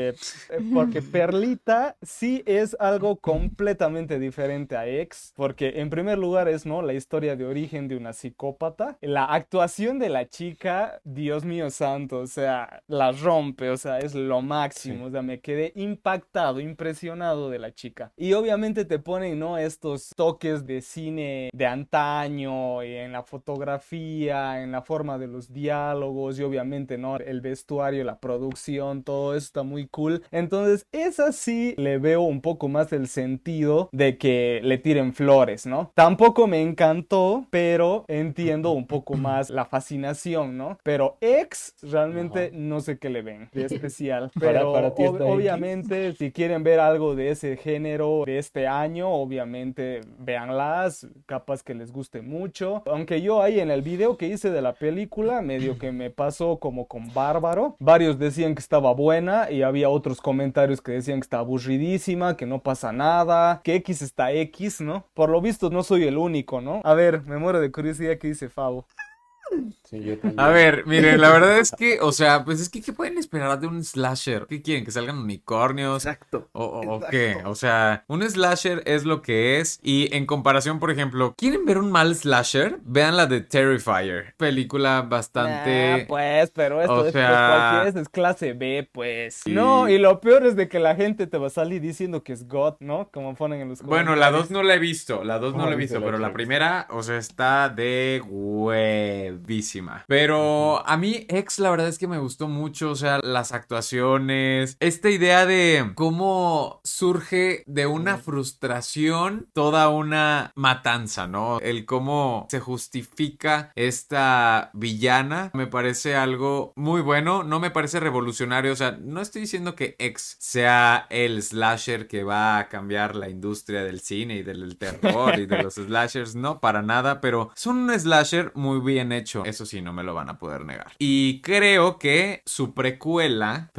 Porque Perlita sí es algo completamente diferente a X. Porque en primer lugar es, ¿no? La historia de origen de una psicópata. La actuación de la chica, Dios mío santo, o sea, la rompe, o sea, es lo máximo. O sea, me quedé impactado, impresionado de la chica. Y obviamente te ponen, ¿no? Estos toques de cine de antaño, en la fotografía, en la forma de los diálogos y obviamente, ¿no? El vestuario, la producción, todo eso está muy cool. Entonces, esa sí le veo un poco más el sentido de que le tiren flores, ¿no? Tampoco me encantó, pero entiendo un poco más la fascinación, ¿no? Pero X, realmente no sé qué le ven de especial. Pero Para ti está X. obviamente, si quieren ver algo de ese género de este año, obviamente véanlas, capaz que les guste mucho. Aunque yo ahí en el video que hice de la película, medio que me pasó como con Bárbaro. Varios decían que estaba buena y había otros comentarios que decían que está aburridísima, que no pasa nada, que X está X, ¿no? Por lo visto no soy el único, ¿no? A ver, me muero de curiosidad qué dice Fabo. Sí, yo también. A ver, miren, la verdad es que, o sea, pues es que ¿qué pueden esperar de un slasher? ¿Qué quieren? ¿Que salgan unicornios? Exacto. ¿O qué? O sea, un slasher es lo que es. Y en comparación, por ejemplo, ¿quieren ver un mal slasher? Vean la de Terrifier. Película bastante... Pues, pero esto o es, sea- pues, cualquiera es clase B, pues. Sí. No, y lo peor es de que la gente te va a salir diciendo que es God, ¿no? Como ponen en los Bueno, la comentarios. 2 no la he visto, la 2 no ¿Cómo la he dice visto, la pero la chaviza? primera, o sea, está de hueva. bravísima. Pero a mí X la verdad es que me gustó mucho, o sea, las actuaciones, esta idea de cómo surge de una frustración toda una matanza, ¿no? El cómo se justifica esta villana me parece algo muy bueno, no me parece revolucionario, o sea, no estoy diciendo que X sea el slasher que va a cambiar la industria del cine y del terror y de los slashers, no, para nada, pero es un slasher muy bien hecho, eso sí, no me lo van a poder negar. Y creo que su precuela,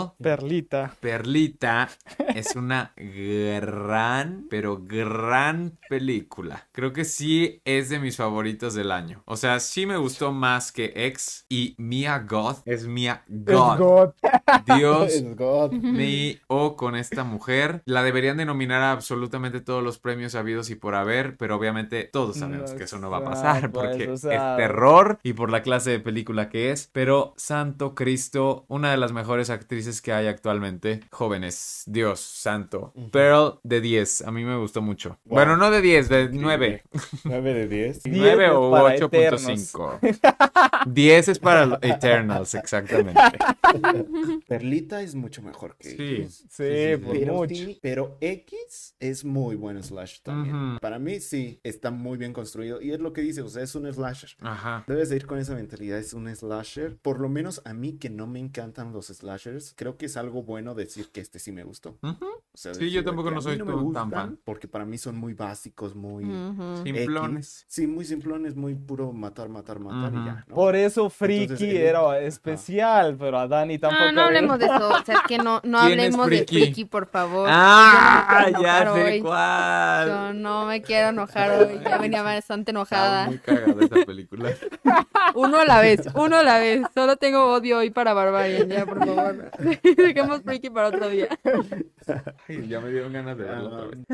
Perlita, es una gran, pero gran película. Creo que sí es de mis favoritos del año. O sea, sí me gustó más que X y Mia Goth es Mia Goth. Dios Es God. mío con esta mujer. La deberían de nominar a absolutamente todos los premios habidos y por haber, pero obviamente todos sabemos que eso no va a pasar porque es terror y por la clase de película que es. Pero santo Cristo, una de las mejores actrices que hay actualmente. Jóvenes, Dios santo. Pearl de 10, a mí me gustó mucho. Wow. Bueno, no de 10, de 9. 9 de 10. 9 o para 8.5. 10 es para los Eternals, exactamente. Perlita es mucho mejor que Sí. X. Sí, por Pero, mucho. sí, pero X es muy buen slash también. Ujú. Para mí sí, está muy bien construido. Y es lo que dice, o sea, es un slasher. Ajá. Debes de ir con esa mentalidad, es un slasher. Por lo menos a mí que no me encantan los slashers, creo que es algo bueno decir que este sí me gustó. Ujú. O sea, Sí, decir yo de tampoco que no a mí soy no me tan gustan fan. porque para mí son muy básicos, muy Ujú. Simplones. X. Sí, muy simplones, muy puro matar, matar, matar y Ujú. ya, ¿no? Por eso Friki Entonces, era especial, pero a Dani tampoco. No, no hablemos de eso. O sea, es que no ¿Quién es hablemos de Friki? Friki, por favor. Ah, Yo no me quiero ya enojar sé hoy. cuál. Yo no me quiero enojar hoy. Ya venía bastante Estaba enojada. muy cagada esa película. Uno a la vez, uno a la vez. Solo tengo odio hoy para Barbarian, ya, por favor. Dejemos Freaky para otro día. Ay, ya me dieron ganas de verla otra vez.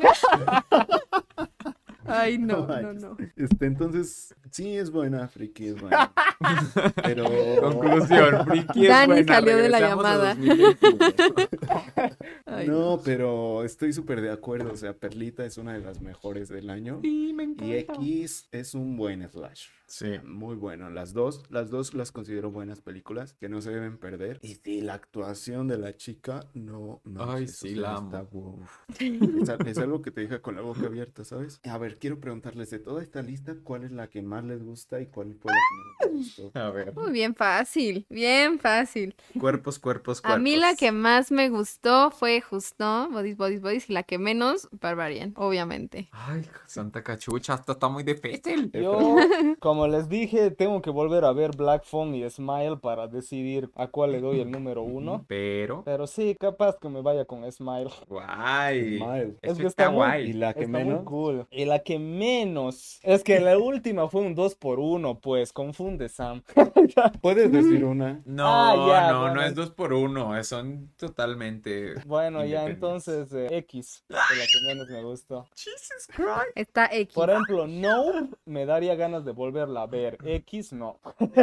Ay, no, Ay, no, no. Entonces, sí es buena, Friki es buena. Pero Conclusión, Friki es Dani buena. salió de la Regresamos a llamada. 2021. Ay, no, pero estoy súper de acuerdo. O sea, Perlita es una de las mejores del año. Sí, me Y encanta. X es un buen slash. Sí. Muy bueno. Las dos las considero buenas películas que no se deben perder. Y sí, la actuación de la chica, no. Ay, eso sí, la amo. está, uf. Es algo que te deja con la boca abierta, ¿sabes? A ver, quiero preguntarles de toda esta lista, ¿cuál es la que más les gusta y cuál fue la que menos les gustó? A ver. Muy bien fácil, bien fácil. Cuerpos. A mí la que más me gustó fue justo Bodies y la que menos, Barbarian, obviamente. Ay, Santa Cachucha, esto está muy difícil. Yo, como les dije, tengo que volver a ver Black Phone y Smile para decidir a cuál le doy el número 1. Pero. Pero sí, capaz que me vaya con Smile. Guay. Smile. Es Eso que está está muy- guay. ¿Y la que Está muy menos? cool. Y la que menos. Es que la última fue un 2x1, pues confunde Sam. ¿Puedes decir una? No, ya, no bueno. es 2x1, son totalmente. Bueno, ya independientes. entonces X, fue la que menos me gustó. Jesus Christ. Está X. Por ejemplo, No me daría ganas de volverla a ver. X no.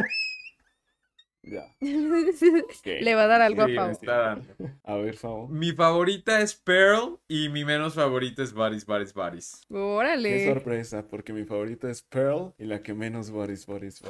Ya. Le va a dar algo Sí, a Pau. está dando. A ver, Fabo. Mi favorita es Pearl y mi menos favorita es Bodies. Qué Órale. sorpresa, porque mi favorita es Pearl y la que menos Boris.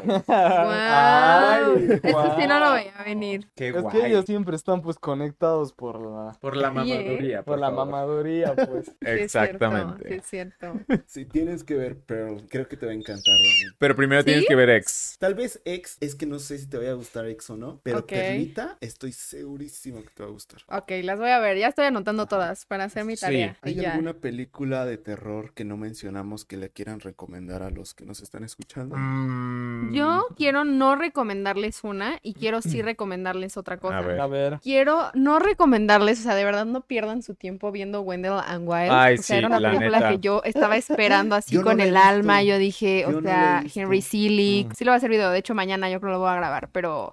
Ay, Eso sí no lo guau. veía venir. Qué Es guay. que ellos siempre están pues conectados por la, Por la mamaduría, por la favor. mamaduría, pues. Sí, es Exactamente. cierto. Si tienes que ver Pearl, creo que te va a encantar, Dani. Pero primero ¿Sí? tienes que ver X. Tal vez X, es que no sé si te vaya a gustar X o no, pero Ok. Perlita, estoy segurísimo que te va a gustar. Ok, las voy a ver. Ya estoy anotando todas para hacer mi Sí. tarea. Y ¿Hay ya. alguna película de terror que no mencionamos que le quieran recomendar a los que nos están escuchando? Yo quiero no recomendarles una y quiero sí recomendarles otra cosa. A ver. A ver. Quiero no recomendarles, o sea, de verdad no pierdan su tiempo viendo Wendell and Wild. Ay, o sea, sí, era una la película neta. que yo estaba esperando así Yo no con la he el visto. alma. Yo dije, Yo o no la sea, he visto. Henry Selick. Sí lo va a hacer video, de hecho mañana yo creo lo voy a grabar, pero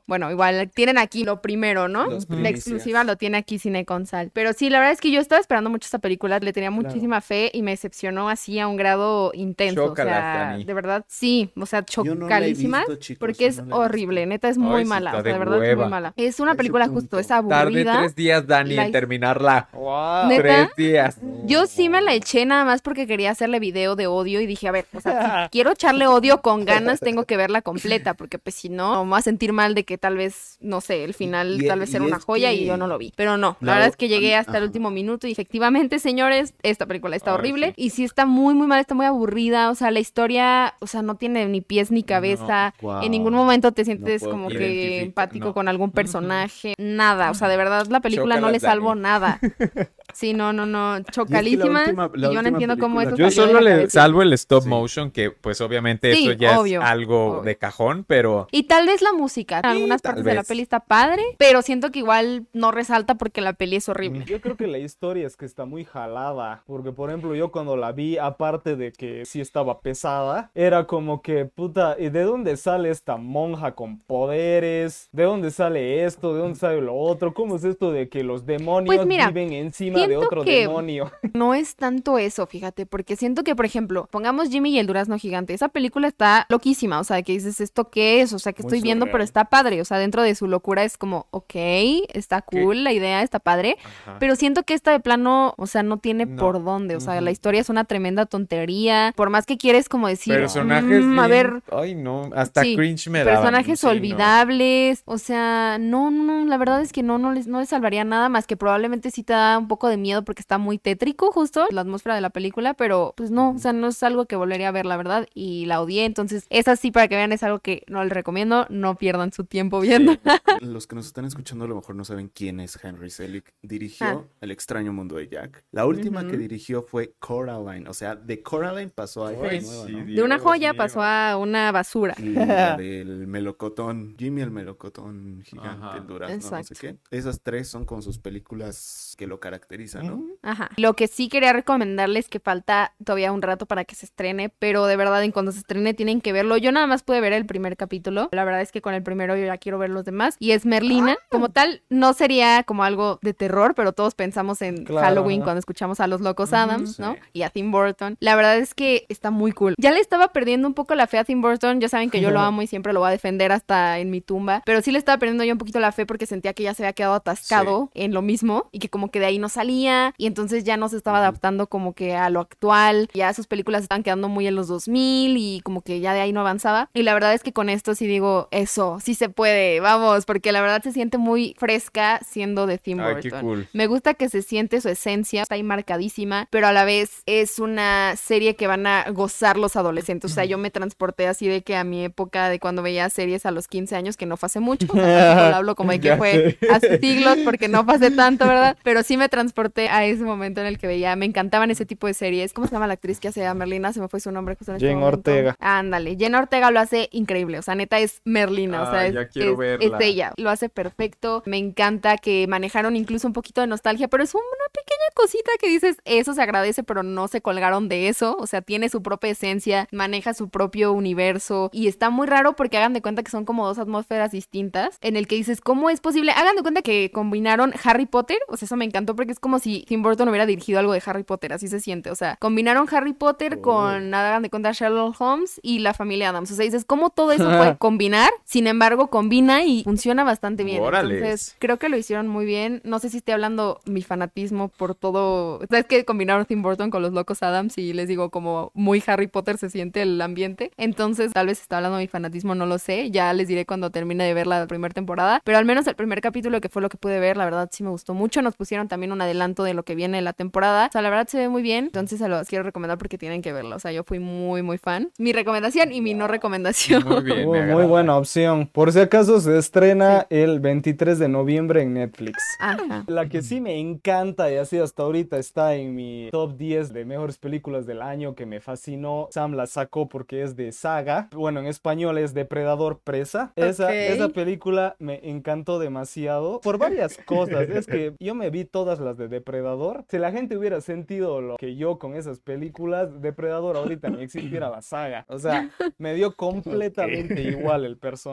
bueno, igual tienen aquí lo primero, ¿no? Los La primicias. exclusiva lo tiene aquí Cine con Sal. Pero sí, la verdad es que yo estaba esperando mucho esta película, le tenía muchísima fe y me decepcionó así a un grado intenso. Chócalas, o sea, Dani. de verdad, sí, o sea, Yo no la he chocalísimas, visto, chicos, porque yo es no la he horrible, visto. neta es muy Ay, sí, mala, está o sea, de de verdad es muy hueva. mala. Es una A ese película punto. justo, es Tardé aburrida. 3 días, Dani, La en his- terminarla. Wow. ¿Neta? 3 días. Yo sí me la eché nada más porque quería hacerle video de odio y dije, a ver, o sea, si quiero echarle odio con ganas, tengo que verla completa, porque pues si no, me voy a sentir mal de que tal vez, no sé, el final Y- tal vez y era una es joya que y yo no lo vi. Pero no, la la verdad o- es que llegué hasta el ajá. último minuto y efectivamente, señores, esta película está Ay, horrible sí. y sí está muy, muy mal, está muy aburrida, o sea, la historia, o sea, no tiene ni pies ni cabeza, Guau. en ningún momento te sientes puedo como creer. que Identifica, empático no. con algún personaje, nada, o sea, de verdad la película no Chócalas, le salvo Dani. nada. Sí, no, chocalísimas. última- la Y yo no última entiendo cómo película eso que- Yo salió de solo la le cabeza. salvo el stop Sí. motion, que pues obviamente Sí, eso ya obvio, es algo obvio. de cajón, pero Y tal vez la música, en algunas tal partes de la vez. peli está padre, pero siento que igual no resalta porque la peli es horrible. Yo creo que la historia es que está muy jalada, porque por ejemplo yo cuando la vi, aparte de que sí estaba pesada, era como que, puta, ¿y de dónde sale esta monja con poderes? ¿De dónde sale esto? ¿De dónde sale lo otro? ¿Cómo es esto de que los demonios Pues mira, viven encima de siento otro que- demonio? No es tanto eso, fíjate, porque siento que, por ejemplo, pongamos Jimmy y el Durazno Gigante, esa película está loquísima, o sea, que dices, ¿esto qué es? O sea, que Muy estoy viendo, pero surreal. está padre, o sea, dentro de su locura es como, ok, está cool, la idea está padre, Ajá. pero siento que esta de plano, o sea, no tiene No. por dónde, o sea, Ujú. la historia es una tremenda tontería, por más que quieres como decir, Personajes a bien- ver, Ay, no, hasta sí, cringe me daban. personajes Sí, no. olvidables, o sea, no, la verdad es que no les salvaría nada más que probablemente sí te da un poco de miedo porque está muy tétrico justo la atmósfera de la película, pero pues no, o sea, no es algo que volvería a ver, la verdad, y la odié, entonces esa sí para que vean es algo que no les recomiendo, no pierdan su tiempo viendo. Los que nos están escuchando a lo mejor no saben quién es Henry Selick. Dirigió Ah. El extraño mundo de Jack. La última que Ujú. dirigió fue Coraline. O sea, de Coraline pasó a esta Ay, nueva, sí, ¿no? De una Dios joya mío. pasó a una basura. Y la del melocotón, Jimmy el melocotón gigante, Ajá. el durazno, no sé Exacto. qué. Esas tres son con sus películas que lo caracterizan, ¿no? Ajá. Lo que sí quería recomendarles que falta todavía un rato para que se estrene, pero de verdad en cuando se estrene tienen que verlo. Yo nada más pude ver el primer capítulo. La verdad es que con el primero yo ya quiero ver los demás. Y es Merlina. Como tal, no sería como algo de terror, pero todos pensamos en Claro, Halloween ajá. cuando escuchamos a los Locos Adams, ¿no? sí. Y a Tim Burton. La verdad es que está muy cool. Ya le estaba perdiendo un poco la fe a Tim Burton. Ya saben que yo lo amo y siempre lo voy a defender hasta en mi tumba. Pero sí le estaba perdiendo yo un poquito la fe porque sentía que ya se había quedado atascado en lo mismo y que como que de ahí no salía y entonces ya no se estaba adaptando como que a lo actual. Ya sus películas estaban quedando muy en los 2000 y como que ya de ahí no avanzaba. Y la verdad es que con esto sí digo, eso, sí se puede, vamos, porque la verdad se siente muy fresca siendo de Tim Ay, Burton. qué cool. Me gusta que se siente su esencia, está ahí marcadísima, pero a la vez es una serie que van a gozar los adolescentes. O sea, yo me transporté así de que a mi época de cuando veía series a los 15 años, que no fue hace mucho, o sea, tampoco lo hablo como de que Ya fue sé. hace siglos, porque no fue hace tanto, ¿verdad? Pero sí me transporté a ese momento en el que veía, me encantaban ese tipo de series. ¿Cómo se llama la actriz que hace a Merlina? Se me fue su nombre justo en este Jenna momento. Ortega. Ándale, Jenna Ortega lo hace increíble, o sea, neta es Merlina, o sea, Ah, es, ya quiero es verla. ella, lo hace perfecto. Me encanta que manejaron incluso un poquito de nostalgia, pero es una pequeña cosita que dices, eso se agradece, pero no se colgaron de eso, o sea, tiene su propia esencia, maneja su propio universo y está muy raro porque hagan de cuenta que son como dos atmósferas distintas en el que dices, ¿cómo es posible? Hagan de cuenta que combinaron Harry Potter, o sea, eso me encantó porque es como si Tim Burton hubiera dirigido algo de Harry Potter, así se siente, o sea, combinaron Harry Potter con, hagan de cuenta, Sherlock Holmes y la familia Adams, o sea, dices, ¿cómo todo eso puede combinar? Sin embargo, combina y funciona bastante bien, Órales. entonces creo que lo hicieron muy bien, no sé si estoy hablando mi fanatismo por todo, sabes que combinaron Tim Burton con los Locos Adams y les digo como muy Harry Potter se siente el ambiente, entonces tal vez está hablando mi fanatismo, no lo sé, ya les diré cuando termine de ver la primera temporada, pero al menos el primer capítulo que fue lo que pude ver, la verdad sí me gustó mucho, nos pusieron también un adelanto de lo que viene en la temporada, o sea, la verdad se ve muy bien, entonces se los quiero recomendar porque tienen que verlo, o sea, yo fui muy fan, mi recomendación y mi no recomendación. Muy bien, me Muy agrada. buena opción. Por si acaso se estrena el 23 de noviembre en Netflix. Ajá. La que sí me encanta y así hasta ahorita está en mi top 10 de mejores películas del año que me fascinó. Sam la sacó porque es de saga. Bueno, en español es Depredador Presa. Esa película me encantó demasiado por varias cosas. Es que yo me vi todas las de Depredador. Si la gente hubiera sentido lo que yo con esas películas, Depredador ahorita ni existiera la saga. O sea, me dio completamente igual el personaje.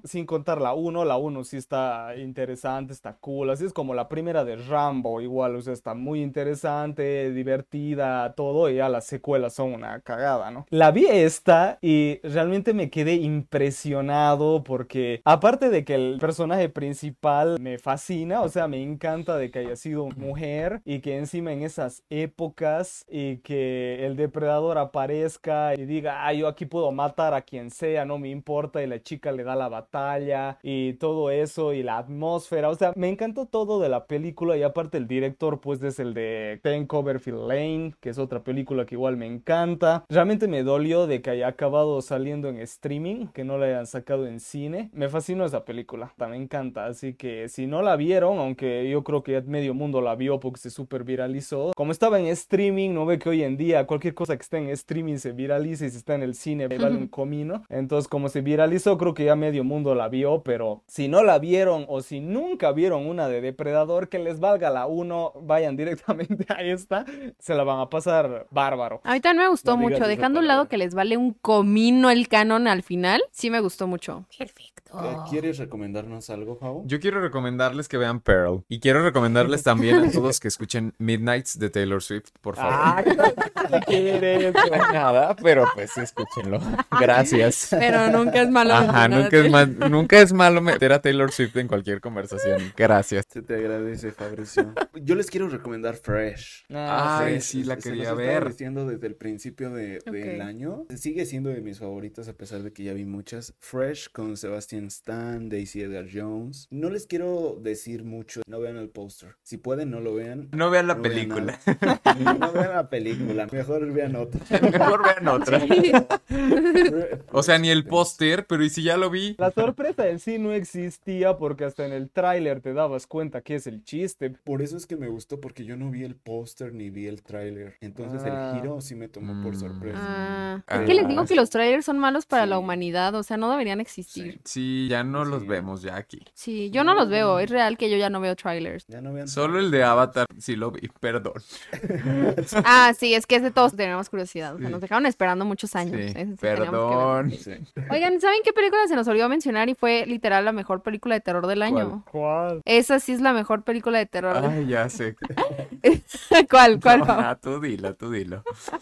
sin contar la uno sí está interesante, está cool, así es como la primera de Rambo, igual, o sea, está muy interesante, divertida, todo, y ya las secuelas son una cagada, ¿no? La vi esta y realmente me quedé impresionado porque, aparte de que el personaje principal me fascina, o sea, me encanta de que haya sido mujer y que encima en esas épocas y que el depredador aparezca y diga, ah, yo aquí puedo matar a quien sea, no me importa, y la chica le da la batalla y todo eso y la atmósfera, o sea, me encantó todo de la película. Y aparte el director pues es el de 10 Cloverfield Lane, que es otra película que igual me encanta. Realmente me dolió de que haya acabado saliendo en streaming, que no la hayan sacado en cine. Me fascinó esa película, me encanta, así que si no la vieron, aunque yo creo que ya medio mundo la vio porque se super viralizó, como estaba en streaming, no ve que hoy en día cualquier cosa que esté en streaming se viraliza, y si está en el cine vale un comino. Entonces como se viralizó, creo que ya medio mundo la vio. Pero si no la vieron o si nunca vieron una de Depredador, que les valga la uno, vayan directamente a esta, se la van a pasar bárbaro. A mí también me gustó No digas mucho, esa dejando a un lado palabra. que les vale un comino el canon al final, sí me gustó mucho. Perfecto. ¿Quieres recomendarnos algo, Fabo? Yo quiero recomendarles que vean Pearl. Y quiero recomendarles también a todos que escuchen Midnights de Taylor Swift, por favor. Ah, ¿qué quieres? Nada, pero pues escúchenlo. Gracias. Pero nunca es malo. Ajá, mencionar nunca es malo meter a Taylor Swift en cualquier conversación. Gracias. Se te agradece, Fabricio. Yo les quiero recomendar Fresh. Ay, Fresh, sí, la se quería nos estaba ver. diciendo desde el principio del Ok. año. Sigue siendo de mis favoritas a pesar de que ya vi muchas. Fresh con Sebastian Stan, Daisy Edgar Jones. No les quiero decir mucho. No vean el póster. Si pueden, no lo vean. No vean la No vean película. nada. No vean la película. Mejor vean otra. Mejor vean otra. Fre- O sea, ni el póster, pero ¿y si ya lo vi? La sorpresa en sí no existía porque hasta en el tráiler te dabas cuenta que es el chiste. Por eso es que me gustó, porque yo no vi el póster ni vi el tráiler. Entonces Ah. el giro sí me tomó por sorpresa. Ah, Ah. es que les digo que los trailers son malos para la Sí. humanidad, o sea, no deberían existir. Sí, ya no los Sí. vemos ya aquí. Sí, yo no los veo, es real que yo ya no veo trailers. Ya no vean. Solo el de Avatar sí lo vi, perdón. Ah, sí, es que es de todos tenemos curiosidad, o sea, Sí. nos dejaron esperando muchos años. Sí, Ese sí teníamos que ver. perdón. Sí. Oigan, ¿saben qué película se nos olvidó mencionar y fue literal la mejor película de terror del año? ¿Cuál? Esa sí es la mejor película de terror. Ay, ya sé. ¿Cuál? ¿Cuál? No, Pau? tú dilo, tú dilo.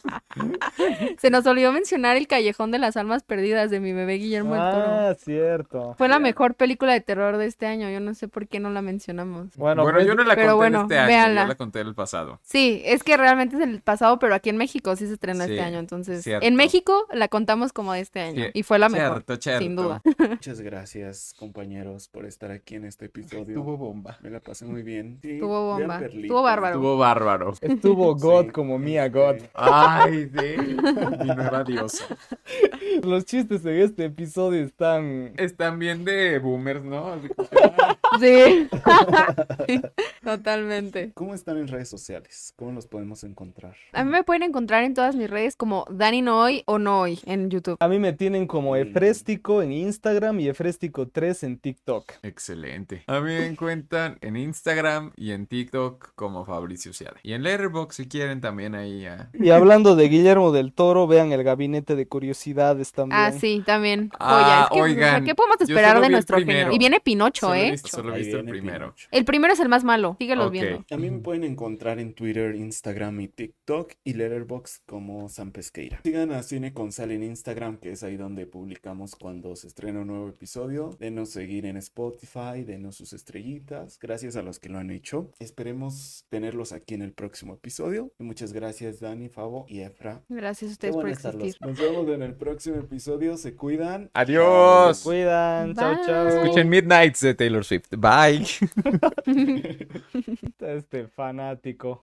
Se nos olvidó mencionar El Callejón de las Almas Perdidas de mi bebé Guillermo del Toro. Ah, cierto. Fue la mejor película de terror de este año. Yo no sé por qué no la mencionamos. Bueno, Bueno, pues, yo no la pero conté bueno, en este año, véanla. yo la conté en el pasado. Sí, es que realmente es el pasado, pero aquí en México sí se estrenó Sí, este año. Entonces, cierto. en México la contamos como de este año. Sí, Y fue la mejor, Cierto. sin duda. Muchas gracias, compañeros, por estar aquí en este episodio. Tuvo bomba. Me la pasé muy bien. Sí, Tuvo vean bomba. Perlita. Estuvo bárbaro. Estuvo bárbaro. estuvo God Sí, como Mia sí. God. Ay, sí. Mi nueva diosa. Los chistes en este episodio están... Están bien de boomers, ¿no? Así que- Sí. Totalmente. ¿Cómo están en redes sociales? ¿Cómo los podemos encontrar? A mí me pueden encontrar en todas mis redes como Dani Noy o Noy en YouTube. A mí me tienen como Efréstico en Instagram y Efréstico3 en TikTok. Excelente. A mí me encuentran en Instagram y en TikTok como Fabricio Seade. Y en Letterboxd si quieren también ahí. Y hablando de Guillermo del Toro, vean el Gabinete de Curiosidades también. Ah, sí, también. Ah, Joya. Es que, oigan, ¿qué podemos yo esperar solo de vi el nuestro primero. genio? Y viene Pinocho, ¿eh? Solo he Ahí visto el viene primero. Pinocho. El primero es el más malo. Síguelos Ok. viendo. A mí me pueden encontrar en Twitter, Instagram y TikTok y Letterboxd como Sam Pesqueira. Sigan a Cine con Sal en Instagram, que es ahí donde publicamos cuando se estrena un nuevo episodio. Denos seguir en Spotify, denos sus estrellitas. Gracias a los que lo han hecho. Esperemos tenerlos aquí en el próximo episodio. Y muchas gracias, Dani, Fabo y Efra. Gracias a Qué ustedes por bueno estarlos. existir. Nos vemos en el próximo episodio. Se cuidan. Adiós. Se cuidan. Chao, Bye. chao. Escuchen Midnights de Taylor Swift. Bye. Este fanático.